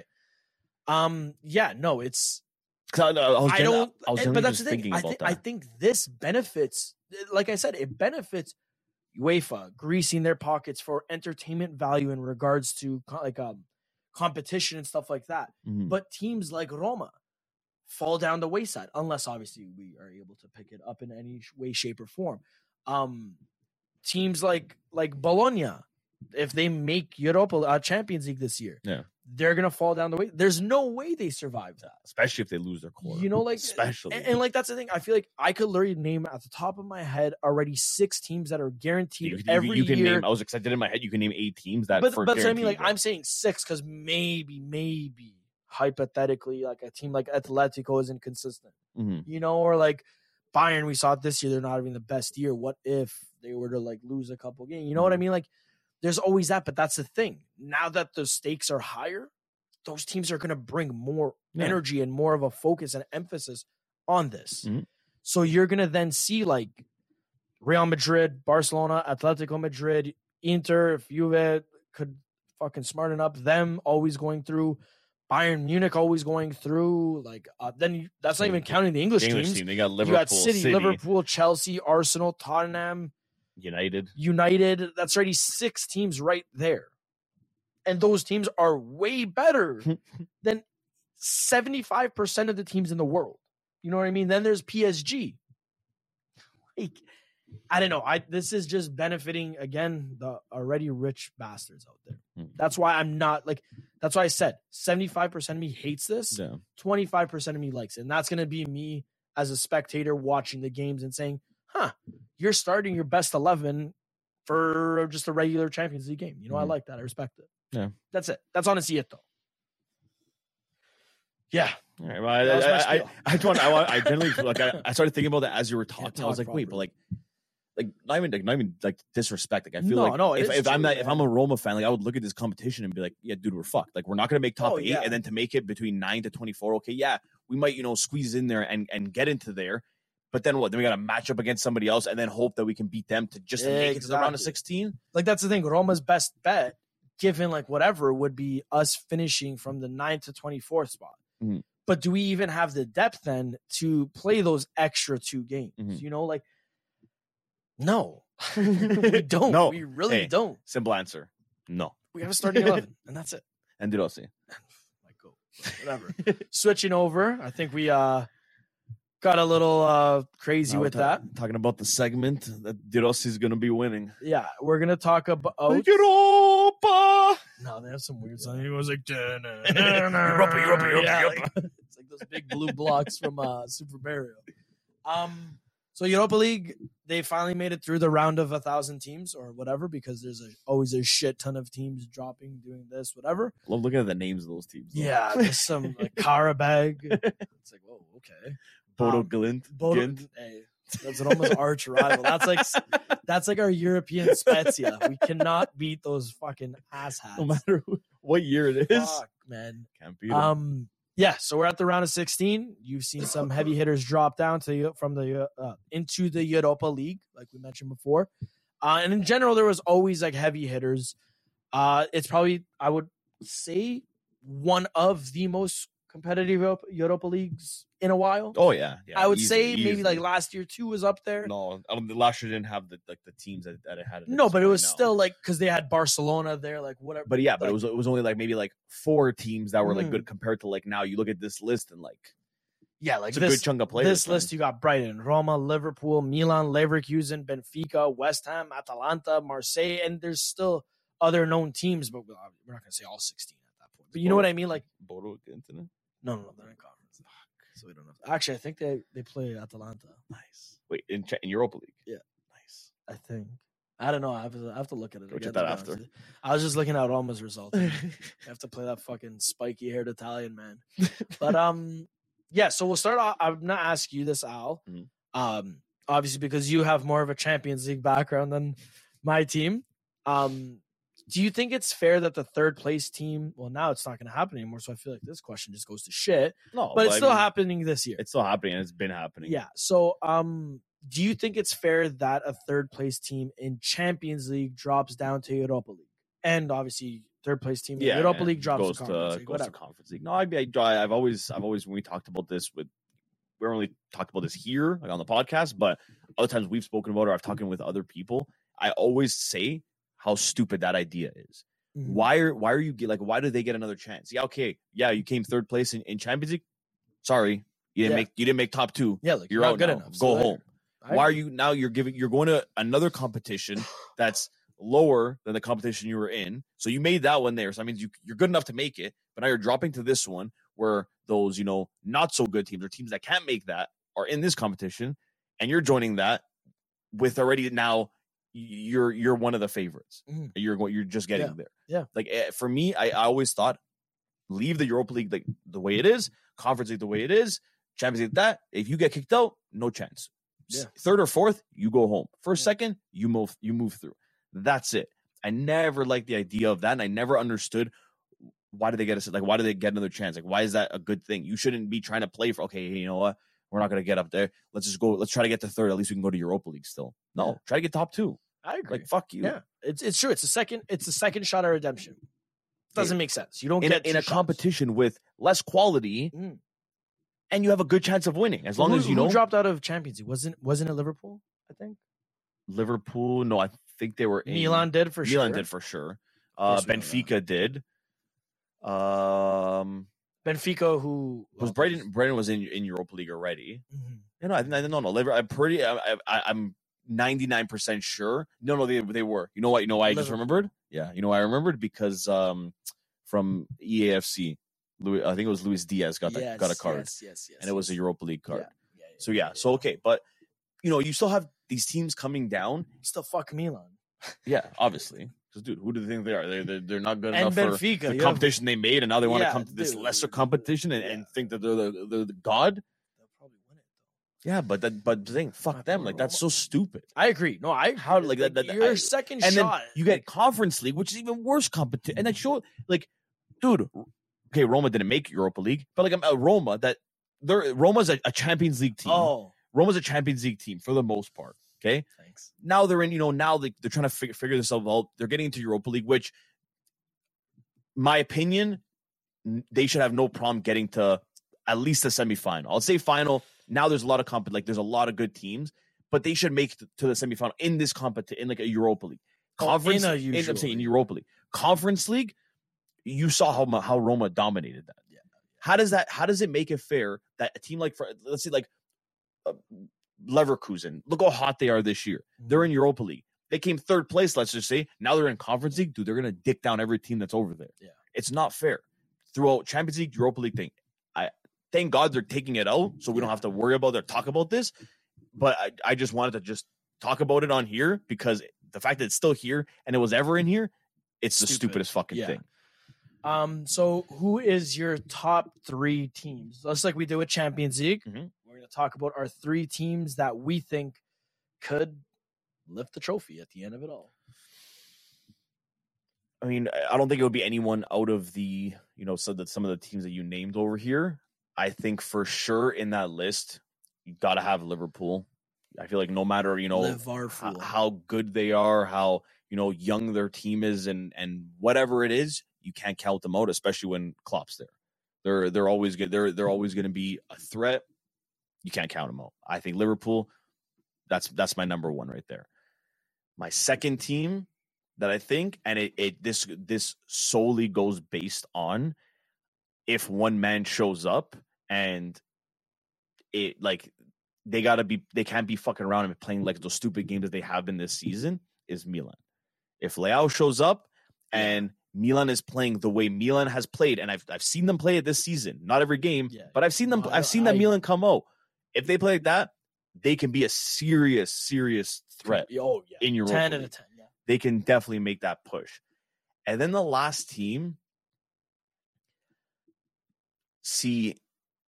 Um. Yeah. No. It's. 'Cause I, I was I gen- don't. I was and- generally but that's just the thing. thinking I about think. that. I think this benefits. Like I said, it benefits UEFA greasing their pockets for entertainment value in regards to co- like um competition and stuff like that. Mhm. But teams like Roma fall down the wayside unless obviously we are able to pick it up in any sh- way, shape, or form. Um, teams like like Bologna, if they make Europa uh, Champions League this year, Yeah. they're gonna fall down the way. There's no way they survive that. Especially if they lose their core. You know, like especially and, and like that's the thing. I feel like I could literally name at the top of my head already six teams that are guaranteed you, you, every you can year. name. I was excited in my head. You can name eight teams that. but for but so I mean, like guaranteed, I'm saying six because maybe maybe hypothetically, like a team like Atletico is inconsistent. Mhm. You know, or like Bayern, we saw it this year, they're not having the best year. What if they were to like lose a couple games? You know what I mean? Like, there's always that, but that's the thing. Now that the stakes are higher, those teams are going to bring more Yeah. energy and more of a focus and emphasis on this. Mhm. So you're going to then see like Real Madrid, Barcelona, Atletico Madrid, Inter, if Juve could fucking smarten up, them always going through. Bayern Munich always going through, like uh, then you, that's not even counting the English, English teams. team. They got You Liverpool, got City, City, Liverpool, Chelsea, Arsenal, Tottenham, United. United. That's already six teams right there, and those teams are way better than seventy-five percent of the teams in the world. You know what I mean? Then there's P S G. Like, I don't know. I this is just benefiting again the already rich bastards out there. Hmm. That's why I'm not like. That's why I said seventy-five percent of me hates this. Yeah. twenty-five percent of me likes it. And that's going to be me as a spectator watching the games and saying, huh, you're starting your best eleven for just a regular Champions League game. You know, I Mhm. like that. I respect it. Yeah. That's it. That's honestly it, though. Yeah. All right. Well, I, That was my I, I, spiel. I, just want, I, want, I generally like I, I started thinking about that as you were talking. I was talk like, wait, but properly. like, like not even like not even like disrespect. Like I feel No, like no, it if, is if I'm true, not, if man. I'm a Roma fan, like I would look at this competition and be like, yeah, dude, we're fucked. Like we're not gonna make top Oh, eight, yeah. and then to make it between nine to twenty four. Okay, yeah, we might you know squeeze in there and and get into there. But then what? Then we got to match up against somebody else and then hope that we can beat them to just to make it to the round of Exactly. sixteen. Like, that's the thing. Roma's best bet, given like whatever, would be us finishing from the ninth to twenty-fourth spot. Mhm. But do we even have the depth then to play those extra two games? Mhm. You know, like, no, we don't. No. We really Hey. don't. Simple answer: no. We have a starting eleven, and that's it. And De Rossi. Like, go whatever. Switching over, I think we uh got a little uh crazy Now we're with ta- that. Talking about the segment that De Rossi is going to be winning. Yeah, we're gonna talk about. Europa. No, they have some weird song. He was like, Europa, Europa, Europa, Yeah, Europa. like- it's like those big blue blocks from uh, Super Mario. Um, so Europa League, they finally made it through the round of a thousand teams or whatever, because there's a, always a shit ton of teams dropping, doing this, whatever. Love looking at the names of those teams. though. Yeah, there's some like Karabag. It's like, whoa, okay. Bodo Um, Glint. Bodo, Gint. hey, that's an almost arch rival. That's like that's like our European Spezia. We cannot beat those fucking asshats. No matter who- what year it is. Fuck, man. Can't beat 'em. Um, yeah. So we're at the round of sixteen. You've seen some heavy hitters drop down to the- from the uh, into the Europa League, like we mentioned before. Uh, and in general, there was always like heavy hitters. Uh, it's probably, I would say, one of the most competitive Europa, Europa Leagues in a while. Oh yeah, yeah. I would easily, say maybe easily. like last year too was up there. No, I don't, last year didn't have the like the teams that, that it had. at No, this but it point was now. still like because they had Barcelona there, like whatever. But yeah, but like, it was it was only like maybe like four teams that were like Mm. good compared to like now. You look at this list and like yeah, like it's a this good chunk of players. this man. list. You got Brighton, Roma, Liverpool, Milan, Leverkusen, Benfica, West Ham, Atalanta, Marseille, and there's still other known teams, but we're not gonna say all sixteen at that point. But you know what I mean? Like Bodo Glint in it? no, no, no, they're in conference. So we don't have. Actually, I think they they play Atalanta. Nice. Wait, in Ch- in Europa League. Yeah. Nice. I think. I don't know. I have to, I have to look at it. Go again, check to that be honest after. with you. I was just looking at Roma's results. I have to play that fucking spiky haired Italian man. But um, yeah. So we'll start off. I'm gonna ask you this, Al. Mhm. Um, obviously because you have more of a Champions League background than my team. Um, do you think it's fair that the third place team? Well, now it's not going to happen anymore. So I feel like this question just goes to shit. No, But it's I still mean, happening this year. It's still happening, and it's been happening. Yeah. So, um, do you think it's fair that a third place team in Champions League drops down to Europa League, and obviously third place team in Yeah, Europa and League drops goes to Conference to League, goes whatever. to Conference League. No, I, I I've always I've always when we talked about this with we only talked about this here like on the podcast, but other times we've spoken about it or I've talked with other people. I always say how stupid that idea is. Mhm. Why are why are you get like why do they get another chance? Yeah, okay, yeah, you came third place in, in Champions League. Sorry, you didn't Yeah. make you didn't make top two. Yeah, like You're not out good now. enough. Go See you home. later. I Why are agree. you now? You're giving you're going to another competition that's lower than the competition you were in. So you made that one there. So that means you you're good enough to make it, but now you're dropping to this one where those you know not so good teams or teams that can't make that are in this competition, and you're joining that with already now you're you're one of the favorites. Mhm. You're going you're just getting Yeah. there. Yeah. Like eh, for me, I, I always thought leave the Europa League like the way it is, Conference League the way it is, Champions League that. If you get kicked out, no chance. S- Yeah. Third or fourth, you go home. First, Yeah. second, you move you move through. That's it. I never liked the idea of that, and I never understood why did they get us like why do they get another chance? Like why is that a good thing? You shouldn't be trying to play for okay, hey, you know what? We're not gonna get up there. Let's just go. Let's try to get to third. At least we can go to Europa League still. No, Yeah. try to get top two. I agree. Like fuck you. Yeah, it's it's true. It's a second. It's a second shot at redemption. Doesn't make sense. You don't In a, get in two a shots. competition with less quality, Mm. and you have a good chance of winning as long who, as you who know dropped out of Champions League. Wasn't wasn't it Liverpool? I think Liverpool. No, I think they were in Milan did for sure. Milan did for sure. Uh, course we know Benfica did. Um, Benfica, who was Brighton? Brighton was in in Europa League already. Mhm. You know, I, I don't know. Liver, I'm pretty. I, I, I'm ninety-nine percent sure. No, no, they they were. You know what? You know why I just Liverpool. remembered? Yeah, you know why I remembered because um, from E A F C, Louis, I think it was Luis Diaz got that, Yes, got a card, Yes, yes, yes. and it was a yes. Europa League card. Yeah, yeah, yeah, So yeah, so okay, but you know, you still have these teams coming down. still fuck Milan Yeah, obviously. Because dude, who do they think they are? They they're, they're not good and enough for Benfica. the you have- competition they made, and now they want Yeah, to come to this dude. lesser competition and, and Yeah. think that they're the, they're the god. They'll probably win it though. Yeah, but that but the thing, fuck Not them. the Like that's so Roma. stupid. I agree. No, I How, agree. like, that- that- your I- second And then shot. you get Conference League, which is even worse competition. And I show like, dude, okay, Roma didn't make Europa League, but like I'm a Roma that they're Roma's a, a Champions League team. oh, Roma's a Champions League team for the most part. Okay. thanks. Now they're in, you know, now they, they're trying to figure, figure this out. They're getting into Europa League, which, my opinion, n- they should have no problem getting to at least the semifinal. I'll say final. Now there's a lot of comp, like there's a lot of good teams, but they should make it to the semifinal in this competition, in like a Europa League. Oh, Conference, in a in, I'm usual saying in league. Europa League. Conference League, you saw how mu- how Roma dominated that. Yeah. How does that? How does it make it fair that a team like, for- let's say like uh, Leverkusen, look how hot they are this year. They're in Europa League. They came third place, let's just say. Now they're in Conference League. Dude, they're going to dick down every team that's over there. Yeah. It's not fair. Throughout Champions League, Europa League thing. I thank God they're taking it out so we don't have to worry about it or talk about this. But I, I just wanted to just talk about it on here because the fact that it's still here and it was ever in here, it's the Stupid. stupidest fucking Yeah. thing. Um, so who is your top three teams? Just like we did with Champions League, Mhm. we're going to talk about our three teams that we think could lift the trophy at the end of it all. I mean, I- I don't think it would be anyone out of the, you know, so that some of the teams that you named over here. I think for sure in that list, you got to have Liverpool. I feel like no matter, you know, Liverpool. how, how good they are, how, you know, young their team is and and whatever it is, you can't count them out, especially when Klopp's there. They're they're always good. They're they're always going to be a threat. You can't count them out. I think Liverpool, that's that's my number one right there. My second team that I think, and it, it this this solely goes based on if one man shows up and it like they gotta be they can't be fucking around and playing like those stupid games that they have been this season, is Milan. If Leao shows up and Milan is playing the way Milan has played, and I've I've seen them play it this season, not every game, Yeah. but I've seen them No, I I've don't- seen that I- Milan come out. If they play like that, they can be a serious, serious threat Oh yeah, in Europa ten out League. of ten. Yeah. They can definitely make that push. And then the last team, see,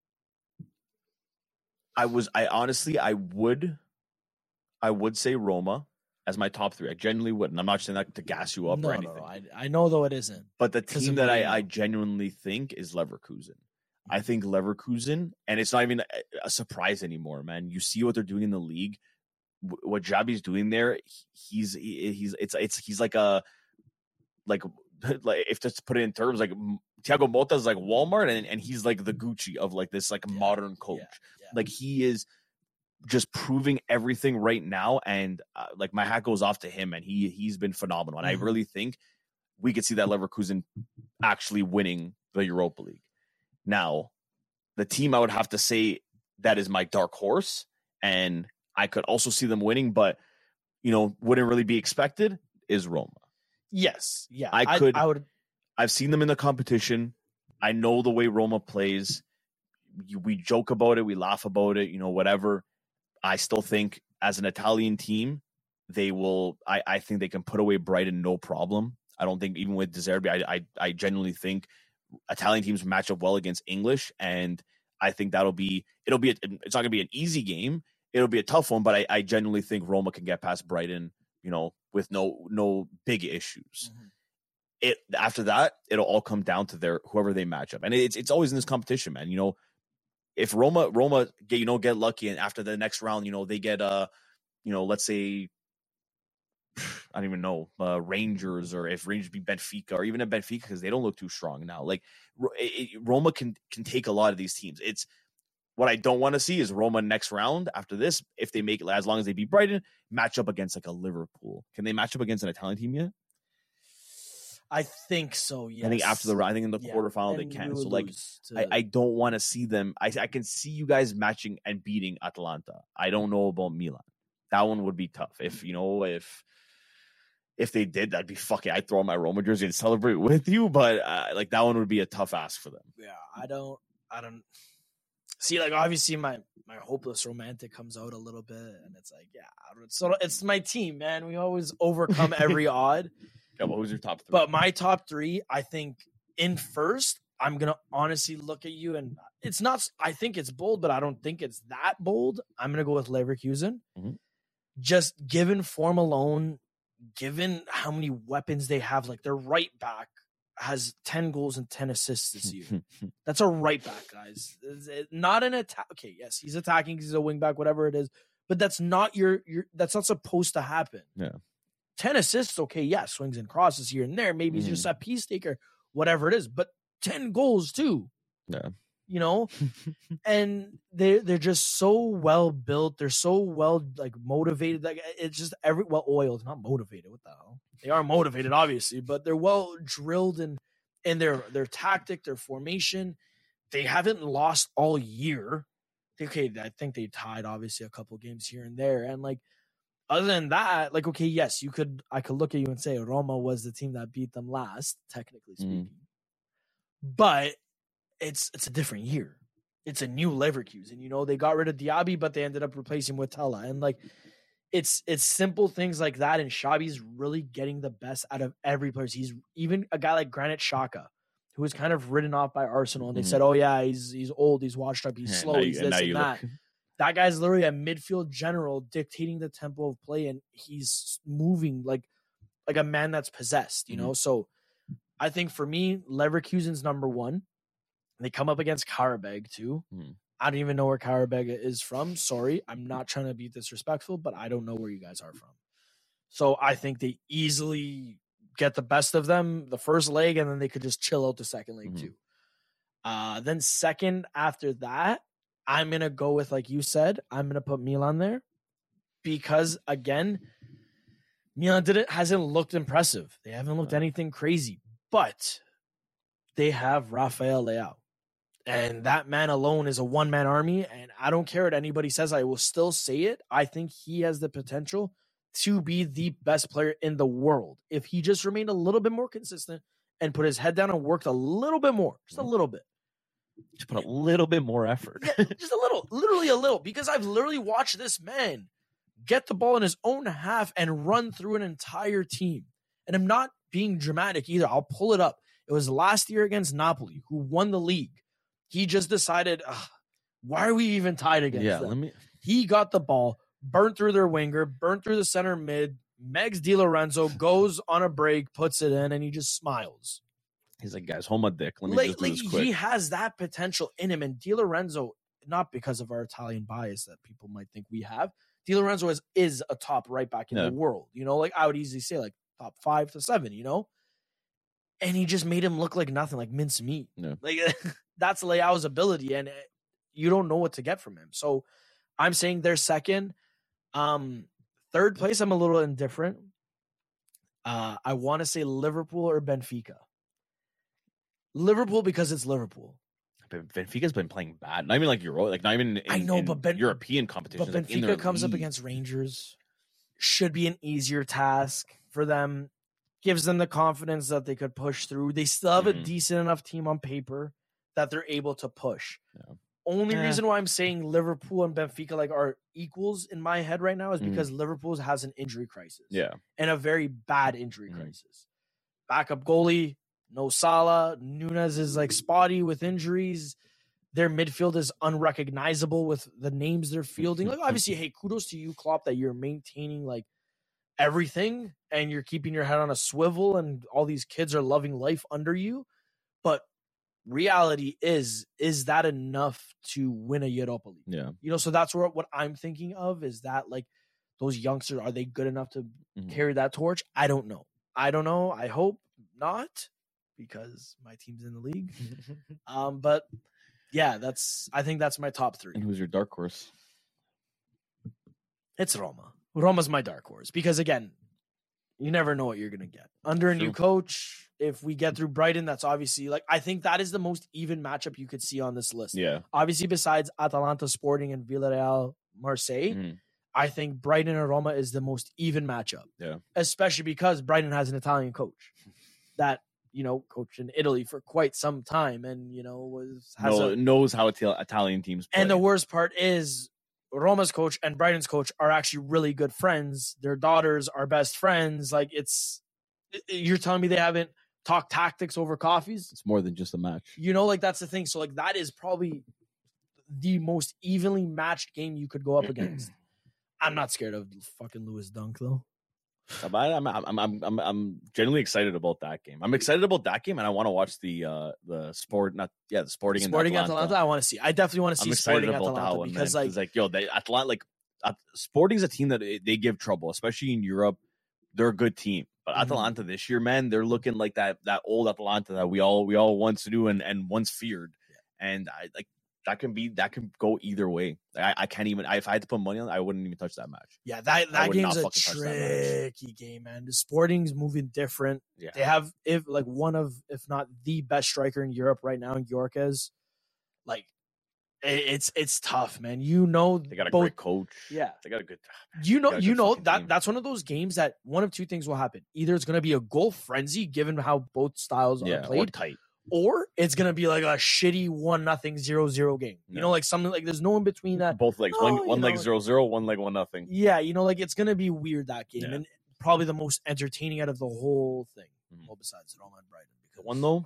I was, I honestly, I would, I would say Roma as my top three. I genuinely would. And I'm not saying that to gas you up no, or anything. No, no. I, I know though it isn't. But the team that I, I Mourinho. genuinely think is Leverkusen. I think Leverkusen, and it's not even a, a surprise anymore, man. You see what they're doing in the league. W- What Xabi's doing there, he's he, he's it's it's he's like a like like if to put it in terms, like Thiago Motta is like Walmart, and, and he's like the Gucci of like this like Yeah, modern coach. yeah, yeah. Like he is just proving everything right now, and uh, like my hat goes off to him, and he he's been phenomenal. And Mhm. I really think we could see that Leverkusen actually winning the Europa League. Now, the team I would have to say that is my dark horse, and I could also see them winning, but you know, wouldn't really be expected, is Roma. Yes, yeah. I could. I, I would. I've seen them in the competition. I know the way Roma plays. We joke about it, we laugh about it, you know, whatever. I still think as an Italian team, they will. I, I think they can put away Brighton no problem. I don't think even with De Zerbi, I, I I genuinely think Italian teams match up well against English, and I think that'll be it'll be a, it's not gonna be an easy game. It'll be a tough one, but I, I genuinely think Roma can get past Brighton, you know, with no no big issues. Mhm. It after that, it'll all come down to their whoever they match up, and it's it's always in this competition, man. You know, if Roma Roma get you know get lucky, and after the next round, you know they get uh, you know, let's say I don't even know uh, Rangers, or if Rangers be Benfica, or even a Benfica, because they don't look too strong now. Like it, it, Roma can can take a lot of these teams. It's what I don't want to see is Roma next round after this, if they make it, as long as they beat Brighton, match up against like a Liverpool. Can they match up against an Italian team yet? I think so. Yes. I think after the I think in the Yeah, quarterfinal they and can. we So would like lose I, to- I don't want to see them. I I can see you guys matching and beating Atalanta. I don't know about Milan. That one would be tough. If you know if if they did, that'd be fucking. I'd throw on my Roma jersey and celebrate with you. But uh, like that one would be a tough ask for them. yeah, I don't. I don't see. Like obviously, my my hopeless romantic comes out a little bit, and it's like, yeah, I don't- so it's my team, man. We always overcome every odd. Yeah, well, who's your top three? But my top three, I think, in first, I'm gonna honestly look at you, and it's not. I think it's bold, but I don't think it's that bold. I'm gonna go with Leverkusen. Mhm. Just given form alone, given how many weapons they have, like their right back has ten goals and ten assists this year. That's a right back, guys. It's- it- Not an attack. Okay, yes, he's attacking. He's a wing back, whatever it is. But that's not your your. That's not supposed to happen. Yeah. ten assists, okay, yeah, swings and crosses here and there. Maybe he's Mhm. just a piece taker, whatever it is. But ten goals too. Yeah. You know, and they they're just so well built. They're so well like motivated. Like it's just every well oiled, not motivated. What the hell? They are motivated, obviously, but they're well drilled in in their their tactic, their formation. They haven't lost all year. Okay, I think they tied obviously a couple games here and there, and like other than that, like okay, yes, you could I could look at you and say Roma was the team that beat them last, technically speaking, but it's it's a different year. It's a new Leverkusen. You know, they got rid of Diaby, but they ended up replacing with Tella. And like it's it's simple things like that. And Xabi's really getting the best out of every player. He's even a guy like Granit Xhaka, who was kind of written off by Arsenal. And they Mhm. said, oh yeah, he's he's old, he's washed up, he's Yeah, slow, now you- he's now this you and that. look- That guy's literally a midfield general dictating the tempo of play, and he's moving like like a man that's possessed, you know? So I think for me, Leverkusen's number one. They come up against Karabag too. Mhm. I don't even know where Karabag is from. Sorry, I'm not trying to be disrespectful, but I don't know where you guys are from. So I think they easily get the best of them the first leg, and then they could just chill out the second leg Mhm. too. Uh, then second after that, I'm gonna go with like you said. I'm gonna put Milan there because again, Milan didn't hasn't looked impressive. They haven't looked No. anything crazy, but they have Rafael Leao. And that man alone is a one-man army. And I don't care what anybody says. I will still say it. I think he has the potential to be the best player in the world. If he just remained a little bit more consistent and put his head down and worked a little bit more, just a little bit. Just put a little bit more effort. Yeah, just a little, literally a little, because I've literally watched this man get the ball in his own half and run through an entire team. And I'm not being dramatic either. I'll pull it up. It was last year against Napoli, who won the league. He just decided, why are we even tied against Yeah, them? let me. He got the ball, burnt through their winger, burnt through the center mid. Megs Di Lorenzo goes on a break, puts it in, and he just smiles. He's like, guys, hold my dick. Let me Like, just do like this quick. he has that potential in him, and Di Lorenzo, not because of our Italian bias that people might think we have, Di Lorenzo is, is a top right back in Yeah. the world. You know, like I would easily say like top five to seven, you know? And he just made him look like nothing, like mince meat. Yeah. Like that's Leao's ability, and you don't know what to get from him. So I'm saying they're second. Um, third place, I'm a little indifferent. Uh, I want to say Liverpool or Benfica. Liverpool because it's Liverpool. But Benfica's been playing bad. Not even like Euro, like not even in, I know, in but Ben- European competitions. But like, in Benfica their comes up league. against Rangers. Should be an easier task for them. Gives them the confidence that they could push through. They still have a Mhm. decent enough team on paper that they're able to push. Yeah. Only Eh. reason why I'm saying Liverpool and Benfica like are equals in my head right now is Mhm. because Liverpool has an injury crisis. Yeah. And a very bad injury Mhm. crisis. Backup goalie, no Salah. Nunes is like spotty with injuries. Their midfield is unrecognizable with the names they're fielding. Like, obviously, hey, kudos to you, Klopp, that you're maintaining like everything and you're keeping your head on a swivel and all these kids are loving life under you. But reality is, is that enough to win a Europa League? Yeah. You know, so that's where what I'm thinking of is that like those youngsters, are they good enough to Mhm. carry that torch? I don't know. I don't know. I hope not, because my team's in the league. Um, but yeah, that's I think that's my top three. And who's your dark horse? It's Roma. Roma's my dark horse because again, you never know what you're gonna get under a new True. coach. If we get through Brighton, that's obviously like I think that is the most even matchup you could see on this list. Yeah. Obviously, besides Atalanta, Sporting, and Villarreal, Marseille, Mhm. I think Brighton and Roma is the most even matchup. Yeah. Especially because Brighton has an Italian coach that, you know, coached in Italy for quite some time and, you know, was has No, a, knows how Ital- Italian teams play. and the worst part is Roma's coach and Brighton's coach are actually really good friends. Their daughters are best friends. Like it's you're telling me they haven't talked tactics over coffees? It's more than just a match. You know, like that's the thing. So like that is probably the most evenly matched game you could go up against. I'm not scared of fucking Lewis Dunk though. I'm, I'm, I'm, I'm, I'm, I'm genuinely excited about that game. I'm excited about that game, and I want to watch the uh the sport, not yeah, the Sporting, Sporting and Atalanta. Atalanta, I want to see. I definitely want to see I'm excited Sporting about Atalanta that one because man. like, It's like yo, they Atlanta like uh, Sporting's a team that they give trouble, especially in Europe. They're a good team, but Mhm. Atalanta this year, man, they're looking like that that old Atalanta that we all we all once knew and, and once feared, and I like that can be that can go either way. I, I can't even I, if I had to put money on it, I wouldn't even touch that match. yeah, that I that would game's not a fucking touch that match. tricky game, man. The Sporting's moving different. Yeah, They have if like one of if not the best striker in Europe right now, Yorkes. Like it, it's it's tough, man. You know, they got a both, great coach. Yeah. they got a good. You know, got a you good know fucking that team. that's one of those games that one of two things will happen. Either it's going to be a goal frenzy, given how both styles Yeah, are or played, tight. or it's going to be like a shitty one nothing zero zero game. You Yeah. know, like something like there's no in between that. Both legs. Oh, one you one leg know, zero zero, one leg one nothing. Yeah, you know, like it's going to be weird that game, Yeah. and probably the most entertaining out of the whole thing. Mhm. Well, besides Roma and Brighton, The one though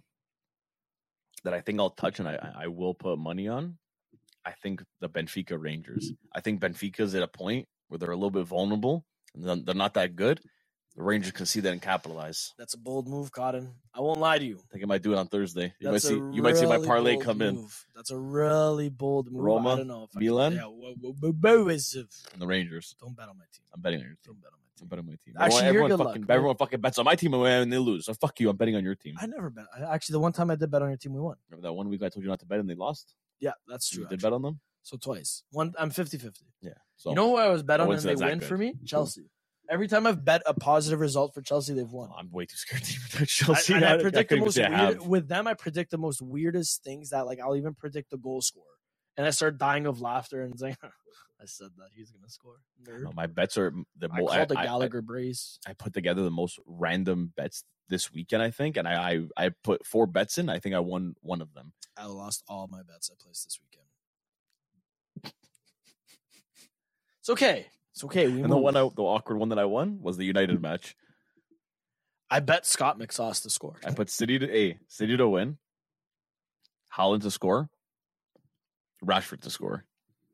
that I think I'll touch and I I I will put money on. I think the Benfica Rangers. I think Benfica's at a point where they're a little bit vulnerable and they're- they're not that good. The Rangers can see that and capitalize. that's a bold move, Cotton. I won't lie to you. I think I might do it on Thursday. You might That's a see you might see my really parlay bold come in. move. That's a really bold move. Roma, I don't know if I Milan? Can, yeah, wo- wo- wo- wo- is- And the Rangers. don't bet on my team. I'm betting on your team. Don't bet on my I'm team. betting on my team. Actually, everyone, you're everyone good fucking, luck, man. everyone fucking bets on my team and they lose. So fuck you. I'm betting on your team. I never bet. I, actually, the one time I did bet on your team, we won. Remember that one week I told you not to bet and they lost? Yeah, that's true. You did actually. bet on them? So twice. One, I'm fifty-fifty. Yeah. So You know who I was bet on and they coincidence that win good. for me? Chelsea. Every time I've bet a positive result for Chelsea, they've won. I'm way too scared to even touch I, Chelsea. and I I- I predict the couldn't even most say I weird, have. with them. I predict the most weirdest things that like I'll even predict the goal scorer, and I start dying of laughter and saying, "I said that he's gonna score." Nerd. No, my bets are the I mo- called the I- I- Gallagher brace. I put together the most random bets this weekend, I think, and I, I I put four bets in. I think I won one of them. I lost all my bets I placed this weekend. It's okay. It's okay. We and the one, I, the awkward one that I won was the United match. I bet Scott McSauce to score. I put City to a City to win, Haaland to score, Rashford to score.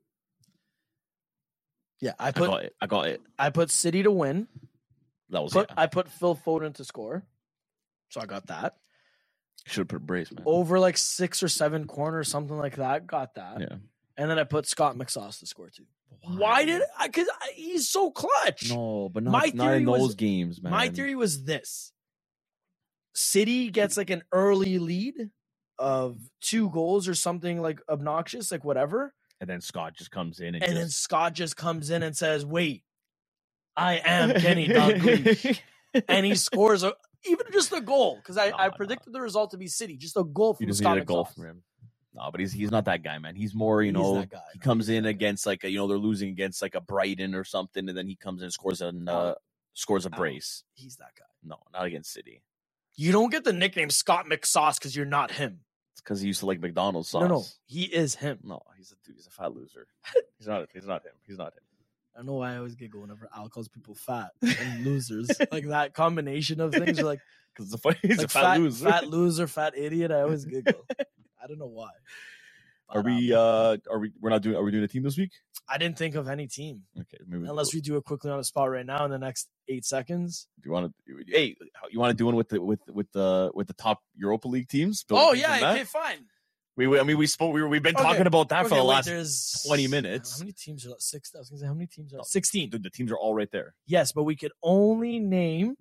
Yeah, I put I got it. I got it. I put City to win. That was Put, yeah. I put Phil Foden to score, so I got that. Should have put brace, man. Over like six or seven corners, something like that. Got that. Yeah. And then I put Scott McSauce to score too. Why, Why did I? Because he's so clutch. No, but not, My not in theory those was- games, man. My theory was this: City gets like an early lead of two goals or something like obnoxious, like whatever, And then Scott just comes in and, and then just... Scott just comes in and says, "Wait, I am Kenny Dalglish," and he scores a, even just a goal because I, No, I no. predicted the result to be City, just a goal You from just Scott need a goal McSauce. from him. No, but he's he's not that guy, man. He's more, you He's know, that guy. he No, comes he's in that guy. against like a, you know, they're losing against like a Brighton or something, and then he comes in and scores an uh, Oh. scores a Oh. brace. He's that guy. No, not against City. You don't get the nickname Scott McSauce because you're not him. It's because he used to like McDonald's sauce. No, no, he is him. no, he's a dude. He's a fat loser. he's not. He's not him. He's not him. I don't know why I always giggle whenever Al calls people fat and losers. Like that combination of things are like, Because the funny, he's like a fat, loser. fat loser, fat idiot. I always giggle. I don't know why. Are But, we? um, uh Are we? We're not doing. Are we doing a team this week? I didn't think of any team Okay, maybe. unless we do it quickly on the spot right now in the next eight seconds. Do you want to? Hey, you want to do one with the with with the with the top Europa League teams? Build Oh teams yeah, on that? okay, fine. We, we, I mean, we spoke. We were, we've been Okay, talking about that for Okay, the wait, last there's twenty minutes. How many teams are six? I was gonna say how many teams are No. sixteen? Dude, the teams are all right there. Yes, but we could only name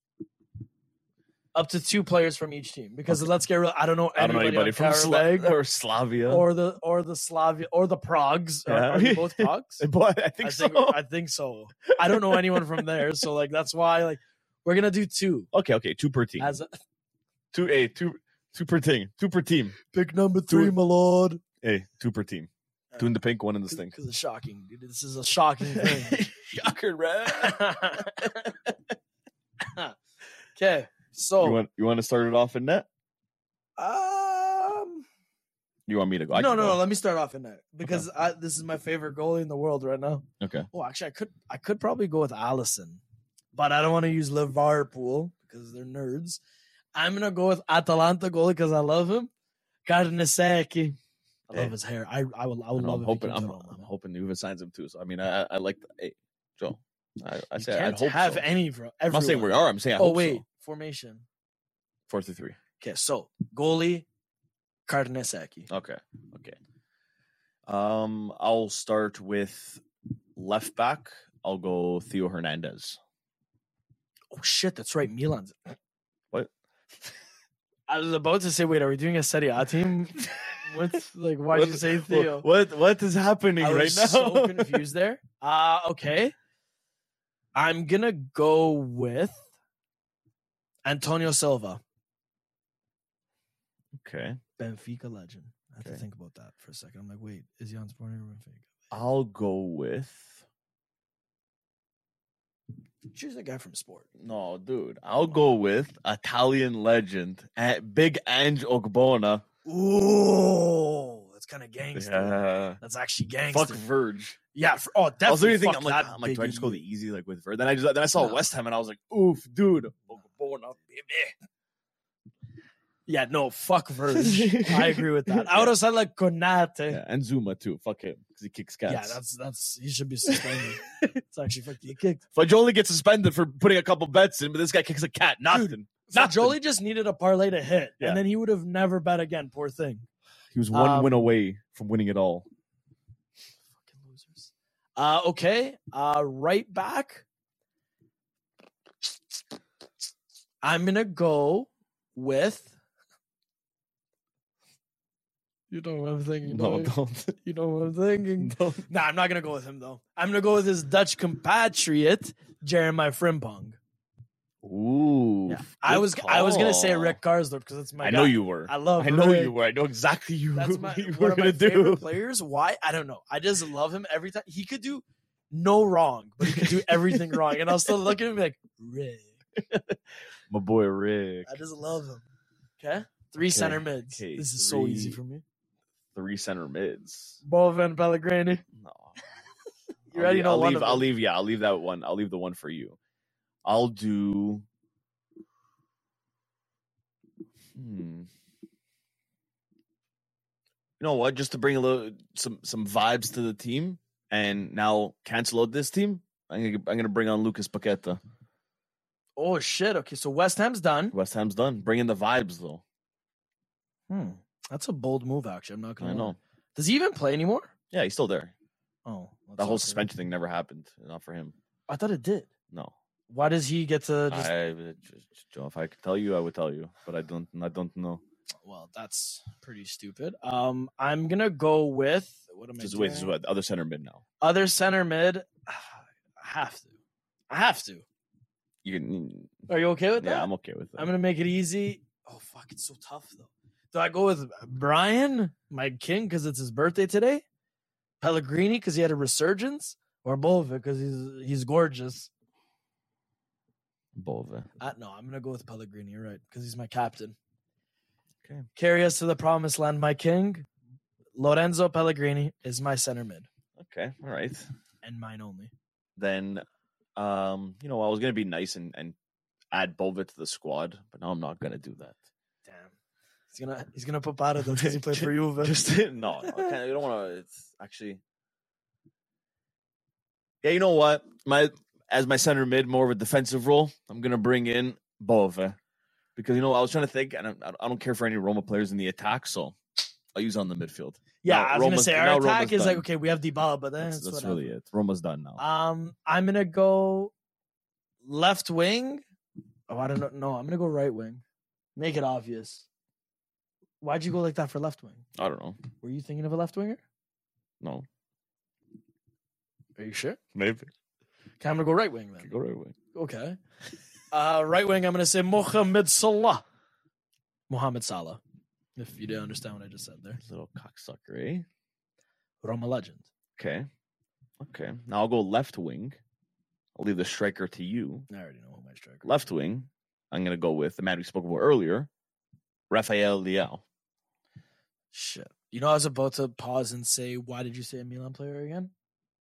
up to two players from each team because let's get real. I don't know I don't know anybody, anybody on from Karabag Sla- or Slavia. or the or the Slavia or the Pragues. Are- Yeah. Are, they both Pragues? But I think I so. think I think so. I don't know anyone from there, so like that's why like we're gonna do two Okay, okay, two per team. as a, two, a two, two per team. Two per team. pick number three, Two. my lord. Hey, two per team. Two in the pink, one in the stink. Because it's shocking, dude. This is a shocking thing. Shocker, right? Okay, so You want you want to start it off in net? um, You want me to go? I no, can no, go. no. Let me start off in that because I, this is my favorite goalie in the world right now. Okay. Oh, actually, I could I could probably go with Allison, but I don't want to use Liverpool because they're nerds. I'm gonna go with Atalanta goalie because I love him. Carnesecchi. I love Hey. his hair. I I will I would And love I'm if he hoping came I'm, to Roma. I'm hoping Uva signs him too. So I mean, I I, I like the, hey, Joe. I, I You say I can't hope have so. any for I'm everyone. not saying we are. I'm saying I Oh hope wait, so. formation. Four through three. Okay, so goalie, Carnesecchi. Okay. Okay. Um, I'll start with left back. I'll go Theo Hernandez. Oh shit, that's right, Milan's. What? I was about to say, wait, are we doing a Serie A team? What's like? Why'd you say Theo? What what is happening I right was now? so confused there. Uh okay. I'm gonna go with Antonio Silva, Okay. Benfica legend. I have Okay. to think about that for a second. I'm like, wait, is he on Sporting or Benfica? I'll go with Choose a guy from Sport. no, dude. I'll go with Italian legend, eh, Big Ange Ogbonna. Ooh, that's kind of gangster. Yeah. That's actually gangster. Fuck Verge. Yeah. For, oh, I was definitely. literally thinking, fuck I'm like, that I'm like, do I big just go E. the easy like with Verge? Then I just then I saw No. West Ham and I was like, oof, dude, Ogbonna, baby. Yeah, no, fuck Verge. I agree with that. I would have said like Konate. Yeah. Yeah, and Zuma too. Fuck him because he kicks cats. that's that's he should be suspended. It's actually fuck he kicked. Fajoli gets suspended for putting a couple bets in, but this guy kicks a cat. Nothing. Nothing. Jolie just needed a parlay to hit, Yeah. and then he would have never bet again. Poor thing. He was one Um, win away from winning it all. Fucking losers. Uh, okay. Uh, right back. I'm gonna go with. You know what I'm thinking. No, don't you? don't. You know what I'm thinking. don't. Nah, I'm not gonna go with him though. I'm gonna go with his Dutch compatriot, Jeremiah Frimpong. Ooh. Yeah. I was good I was gonna say call. Rick Karsdorp because that's my. I guy. know you were. I love. I know Rick. you were. I know exactly you. That's my what you one were of my gonna favorite do. players. Why? I don't know. I just love him every time. He could do no wrong, but he could do everything wrong, and I'll still look at him like Rick. My boy Rick. I just love him. Okay, three okay. center mids. Okay. This is three, so easy for me. Three center mids. Bova and Pellegrini. No, you already leave, know I'll one leave. of them. I'll leave. Yeah, I'll leave that one. I'll leave the one for you. I'll do. Hmm. You know what? Just to bring a little some some vibes to the team, and now cancel out this team. I'm gonna I'm gonna bring on Lucas Paqueta. Oh shit! Okay, so West Ham's done. West Ham's done. Bring in the vibes though. Hmm, that's a bold move. Actually, I'm not gonna. I know. Lie. Does he even play anymore? Yeah, he's still there. Oh, the whole suspension thing never happened. Not for him. I thought it did. No. Why does he get to? Just... I, Joe, if I could tell you, I would tell you, but I don't. I don't know. Well, that's pretty stupid. Um, I'm gonna go with what am I? Just doing? wait. This is what other center mid now. Other center mid. I have to. I have to. You can. Are you okay with that? Yeah, I'm okay with that. I'm gonna make it easy. Oh fuck, it's so tough though. Do I go with Brian, my king, because it's his birthday today? Pellegrini because he had a resurgence, or Bova because he's he's gorgeous. Bova. Uh, no, I'm gonna go with Pellegrini. You're right, because he's my captain. Okay. Carry us to the promised land, my king. Lorenzo Pellegrini is my center mid. Okay, all right. And mine only. Then, um, you know, I was gonna be nice and, and add Bova to the squad, but now I'm not gonna do that. Damn, he's gonna he's gonna put Parra because he played for Juve. Just no, no, I can't, you don't want to. It's actually, yeah. You know what? My as my center mid, more of a defensive role. I'm gonna bring in Bova because you know I was trying to think, and I, I don't care for any Roma players in the attack, so I'll use on the midfield. Yeah, now, I was Roma's, gonna say our attack Roma's is done. like okay, we have Dybala, but then that's, that's, that's really it. Roma's done now. Um, I'm gonna go left wing. Oh, I don't know. No, I'm gonna go right wing. Make it obvious. Why'd you go like that for left wing? I don't know. Were you thinking of a left winger? No. Are you sure? Maybe. Okay, I'm gonna go right wing then. Go right wing. Okay. Uh, right wing. I'm gonna say Mohamed Salah. Mohamed Salah. If you didn't understand what I just said there. Little cocksucker, eh? Roma legend. Okay. Okay. Now I'll go left wing. I'll leave the striker to you. I already know who my striker. Left wing. I'm gonna go with the man we spoke about earlier, Rafael Leao. Shit. You know, I was about to pause and say, why did you say a Milan player again?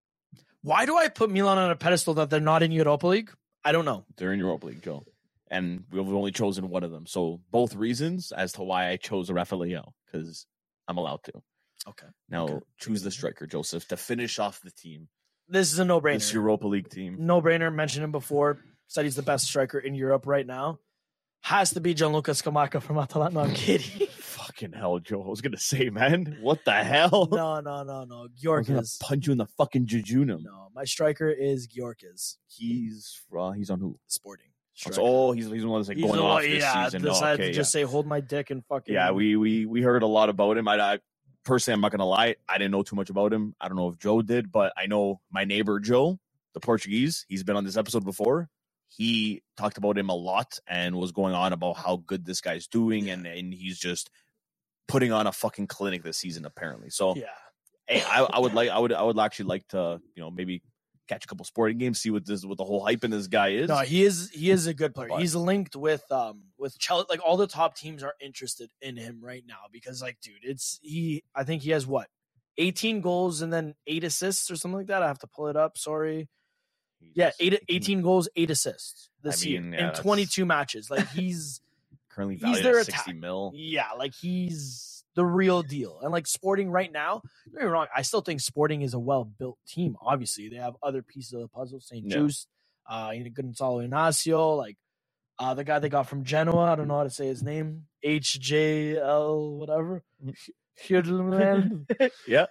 Why do I put Milan on a pedestal that they're not in Europa League? I don't know. They're in Europa League, Joe. And we've only chosen one of them. So both reasons as to why I chose Rafael Leao, because I'm allowed to. Okay. Now okay. choose the striker, Joseph, to finish off the team. This is a no-brainer. This Europa League team. No-brainer. Mentioned him before. Said he's the best striker in Europe right now. Has to be Gianluca Scamacca from Atalanta. No, I'm kidding. Fucking hell, Joe. I was going to say, man. What the hell? No, no, no, no. I'm going to Giorgis. punch you in the fucking jejunum. No, my striker is Giorgis. He's uh, he's on who? Sporting. Striker. Oh, he's he's the one that's like he's going the, off this yeah, season. Decided no, okay, to just yeah. say, hold my dick and fucking. Yeah, we we we heard a lot about him. I, I personally, I'm not going to lie. I didn't know too much about him. I don't know if Joe did, but I know my neighbor, Joe, the Portuguese. He's been on this episode before. He talked about him a lot and was going on about how good this guy's doing, yeah. and, and he's just putting on a fucking clinic this season, apparently. So, yeah, hey, I, I would like, I would, I would actually like to, you know, maybe catch a couple sporting games, see what this, what the whole hype in this guy is. No, he is, he is a good player. But, he's linked with, um, with Chelsea. Like all the top teams are interested in him right now because, like, dude, it's he. I think he has what, eighteen goals and then eight assists or something like that. I have to pull it up. Sorry. Yeah, eight, eighteen goals, eight assists this I mean, year yeah, in twenty-two matches. Like he's currently valued at sixty mil. Yeah, like he's the real deal. And like Sporting right now, don't get me wrong, I still think Sporting is a well-built team. Obviously, they have other pieces of the puzzle. Saint Yeah. Just, uh, Gonzalo Inacio, like uh, the guy they got from Genoa. I don't know how to say his name. H J L whatever. Hjulman. Yeah.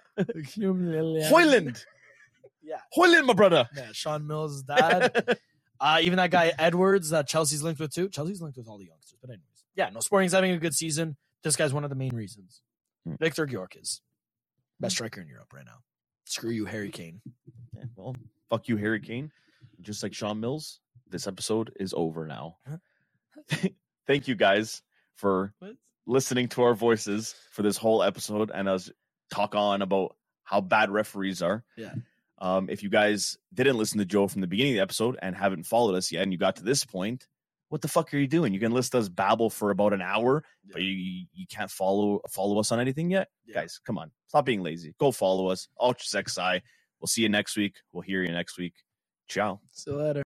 Hoyland. Yeah, Hoyland, my brother. Yeah, Sean Mills' dad. uh, even that guy Edwards that Chelsea's linked with too. Chelsea's linked with all the youngsters. But anyways, yeah, no, Sporting's having a good season. This guy's one of the main reasons. Hmm. Victor Gyökeres, best striker in Europe right now. Screw you, Harry Kane. Yeah, well, fuck you, Harry Kane. Just like Sean Mills, this episode is over now. Thank you guys for What? listening to our voices for this whole episode and us talk on about how bad referees are. Yeah. Um, if you guys didn't listen to Joe from the beginning of the episode and haven't followed us yet and you got to this point, what the fuck are you doing? You can list us babble for about an hour, Yeah. but you you can't follow follow us on anything yet. Yeah. Guys, come on, stop being lazy. Go follow us, Ultra X I. We'll see you next week. We'll hear you next week. Ciao. See you later.